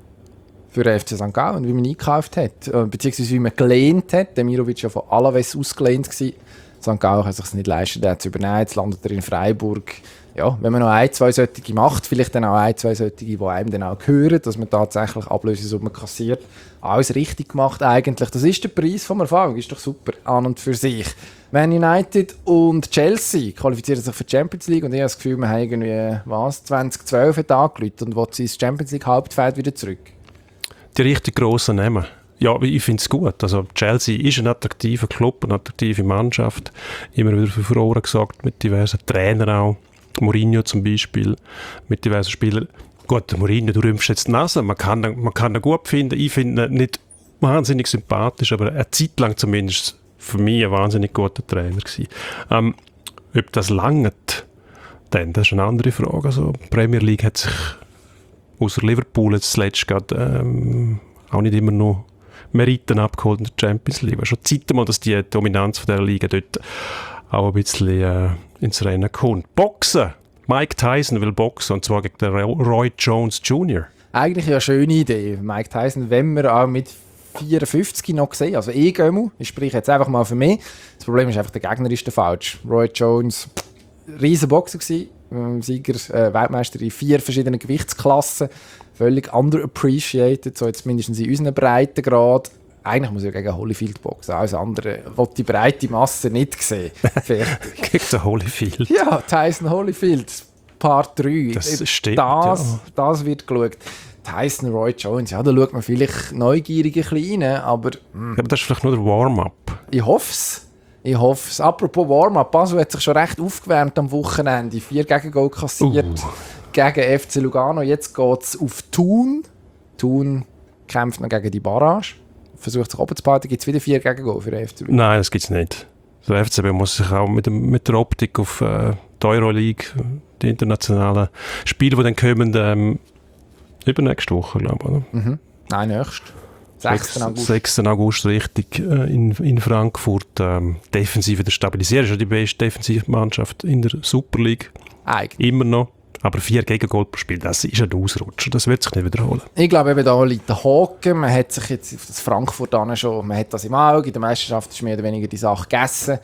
für den F C Sankt Gallen, wie man eingekauft hat. äh, Beziehungsweise wie man gelehnt hat. Der Mirovic war ja von Alaves ausgelehnt gewesen. Sankt Gallen kann sich nicht leisten, den zu übernehmen. Jetzt landet er in Freiburg. Ja, wenn man noch ein, zwei solche macht, vielleicht dann auch ein, zwei solche, die einem dann auch gehören, dass man tatsächlich Ablösesummen kassiert. Alles richtig gemacht eigentlich. Das ist der Preis vom Erfolg. Ist doch super an und für sich. Man United und Chelsea qualifizieren sich für die Champions League und ich habe das Gefühl, wir haben irgendwie, was, zwanzig zwölf angerufen und will sie ins Champions League Hauptfeld wieder zurück. Die richtig grossen Namen. Ja, ich finde es gut. Also Chelsea ist ein attraktiver Club, eine attraktive Mannschaft. Immer wieder für Furore gesorgt, mit diversen Trainern auch. Mourinho zum Beispiel, mit diversen Spielern. Gut, der Mourinho, du rümpfst jetzt die Nase. Man kann, man kann ihn gut finden. Ich finde ihn nicht wahnsinnig sympathisch, aber eine Zeit lang zumindest für mich ein wahnsinnig guter Trainer gewesen. Ähm, ob das langt, dann, das ist eine andere Frage. Also, die Premier League hat sich außer Liverpool jetzt zuletzt gerade ähm, auch nicht immer noch Meriten abgeholt in der Champions League. Es schon Zeit mal, dass die Dominanz von dieser Liga dort auch ein bisschen äh, ins Rennen kommt. Boxen! Mike Tyson will boxen, und zwar gegen den Roy Jones Junior Eigentlich eine schöne Idee. Mike Tyson, wenn wir auch mit vierundfünfzig noch sehen, also eh Gömu, ich spreche jetzt einfach mal für mich. Das Problem ist einfach, der Gegner ist der falsch. Roy Jones, riesen Boxer gewesen, Sieger, äh, Weltmeister in vier verschiedenen Gewichtsklassen, völlig underappreciated, so jetzt mindestens in unseren Breitengrad. Eigentlich muss ich ja gegen Holyfield boxen, alles andere will die breite Masse nicht sehen. Fertig. Gegen den Holyfield. Ja, Tyson Holyfield, Part drei. Das stimmt, das, ja. das wird geschaut. Tyson, Roy Jones, ja, da schaut man vielleicht neugierig ein bisschen rein, aber mh, Ja, aber das ist vielleicht nur der Warm-up. ich hoffe es. Ich hoffe es. Apropos Warm-up, Basel hat sich schon recht aufgewärmt am Wochenende. Vier Gegengol kassiert Uh. gegen F C Lugano. Jetzt geht es auf Thun. Thun kämpft noch gegen die Barrage. Versucht sich oben zu behalten. Gibt es wieder vier Gegengol für den F C Lugano? Nein, das gibt es nicht. Der F C B muss sich auch mit, dem, mit der Optik auf äh, die Euroleague, die internationalen Spiele, die dann kommen, ähm, übernächste Woche, glaube ich. Oder? Mhm. Nein, nächst. sechsten August. sechsten August, richtig, äh, in, in Frankfurt. Ähm, defensiv wieder stabilisieren. Ist ja die beste Defensivmannschaft in der Super League. Eigentlich. Immer noch. Aber vier Gegengol pro Spiel, das ist ein Ausrutscher. Das wird sich nicht wiederholen. Ich glaube, eben da liegt der Haken. Man hat sich jetzt auf das Frankfurt an schon, man hat das im Auge. In der Meisterschaft ist mehr oder weniger die Sache gegessen.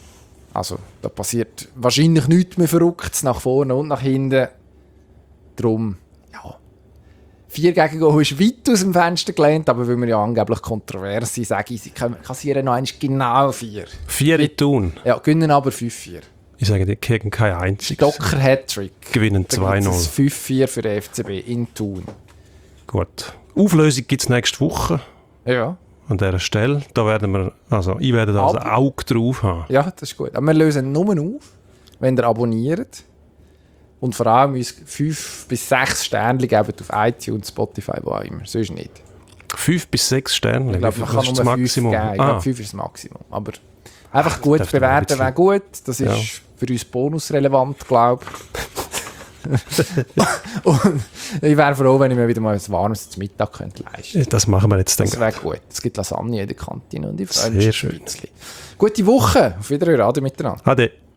Also, da passiert wahrscheinlich nichts mehr Verrücktes nach vorne und nach hinten. Darum, ja. Vier Gegengol ist weit aus dem Fenster gelehnt, aber weil wir ja angeblich kontrovers sind, sage ich, sie kassieren noch einmal genau vier. Vier in Thun. Ja, gewinnen aber fünf vier. Ich sage, die kriegen kein einziges. Docker Hattrick. Gewinnen zwei null. fünf vier für den F C B in Thun. Gut. Auflösung gibt es nächste Woche. Ja. An dieser Stelle. Da werden wir, also ich werde da ein Auge drauf haben. Ja, das ist gut. Aber wir lösen nur auf, wenn ihr abonniert. Und vor allem uns fünf bis sechs Sterne geben auf iTunes, Spotify, wo auch immer. Sonst nicht. Fünf bis sechs Sterne. Ich glaube, man kann das ist nur das fünf Maximum. geben. Ich Ah. glaube, fünf ist das Maximum. Aber einfach gut darf man bewerten ein wäre gut. Das ist Ja. für uns bonusrelevant, glaube ich. Und ich wäre froh, wenn ich mir wieder mal ein warmes zum Mittag könnte leisten könnte. Das machen wir jetzt dann. Das wäre gut. Es gibt Lasagne in der Kantine und ich freue Sehr mich. schön. Gute Woche. Auf Wiederhören. Ade miteinander. Ade.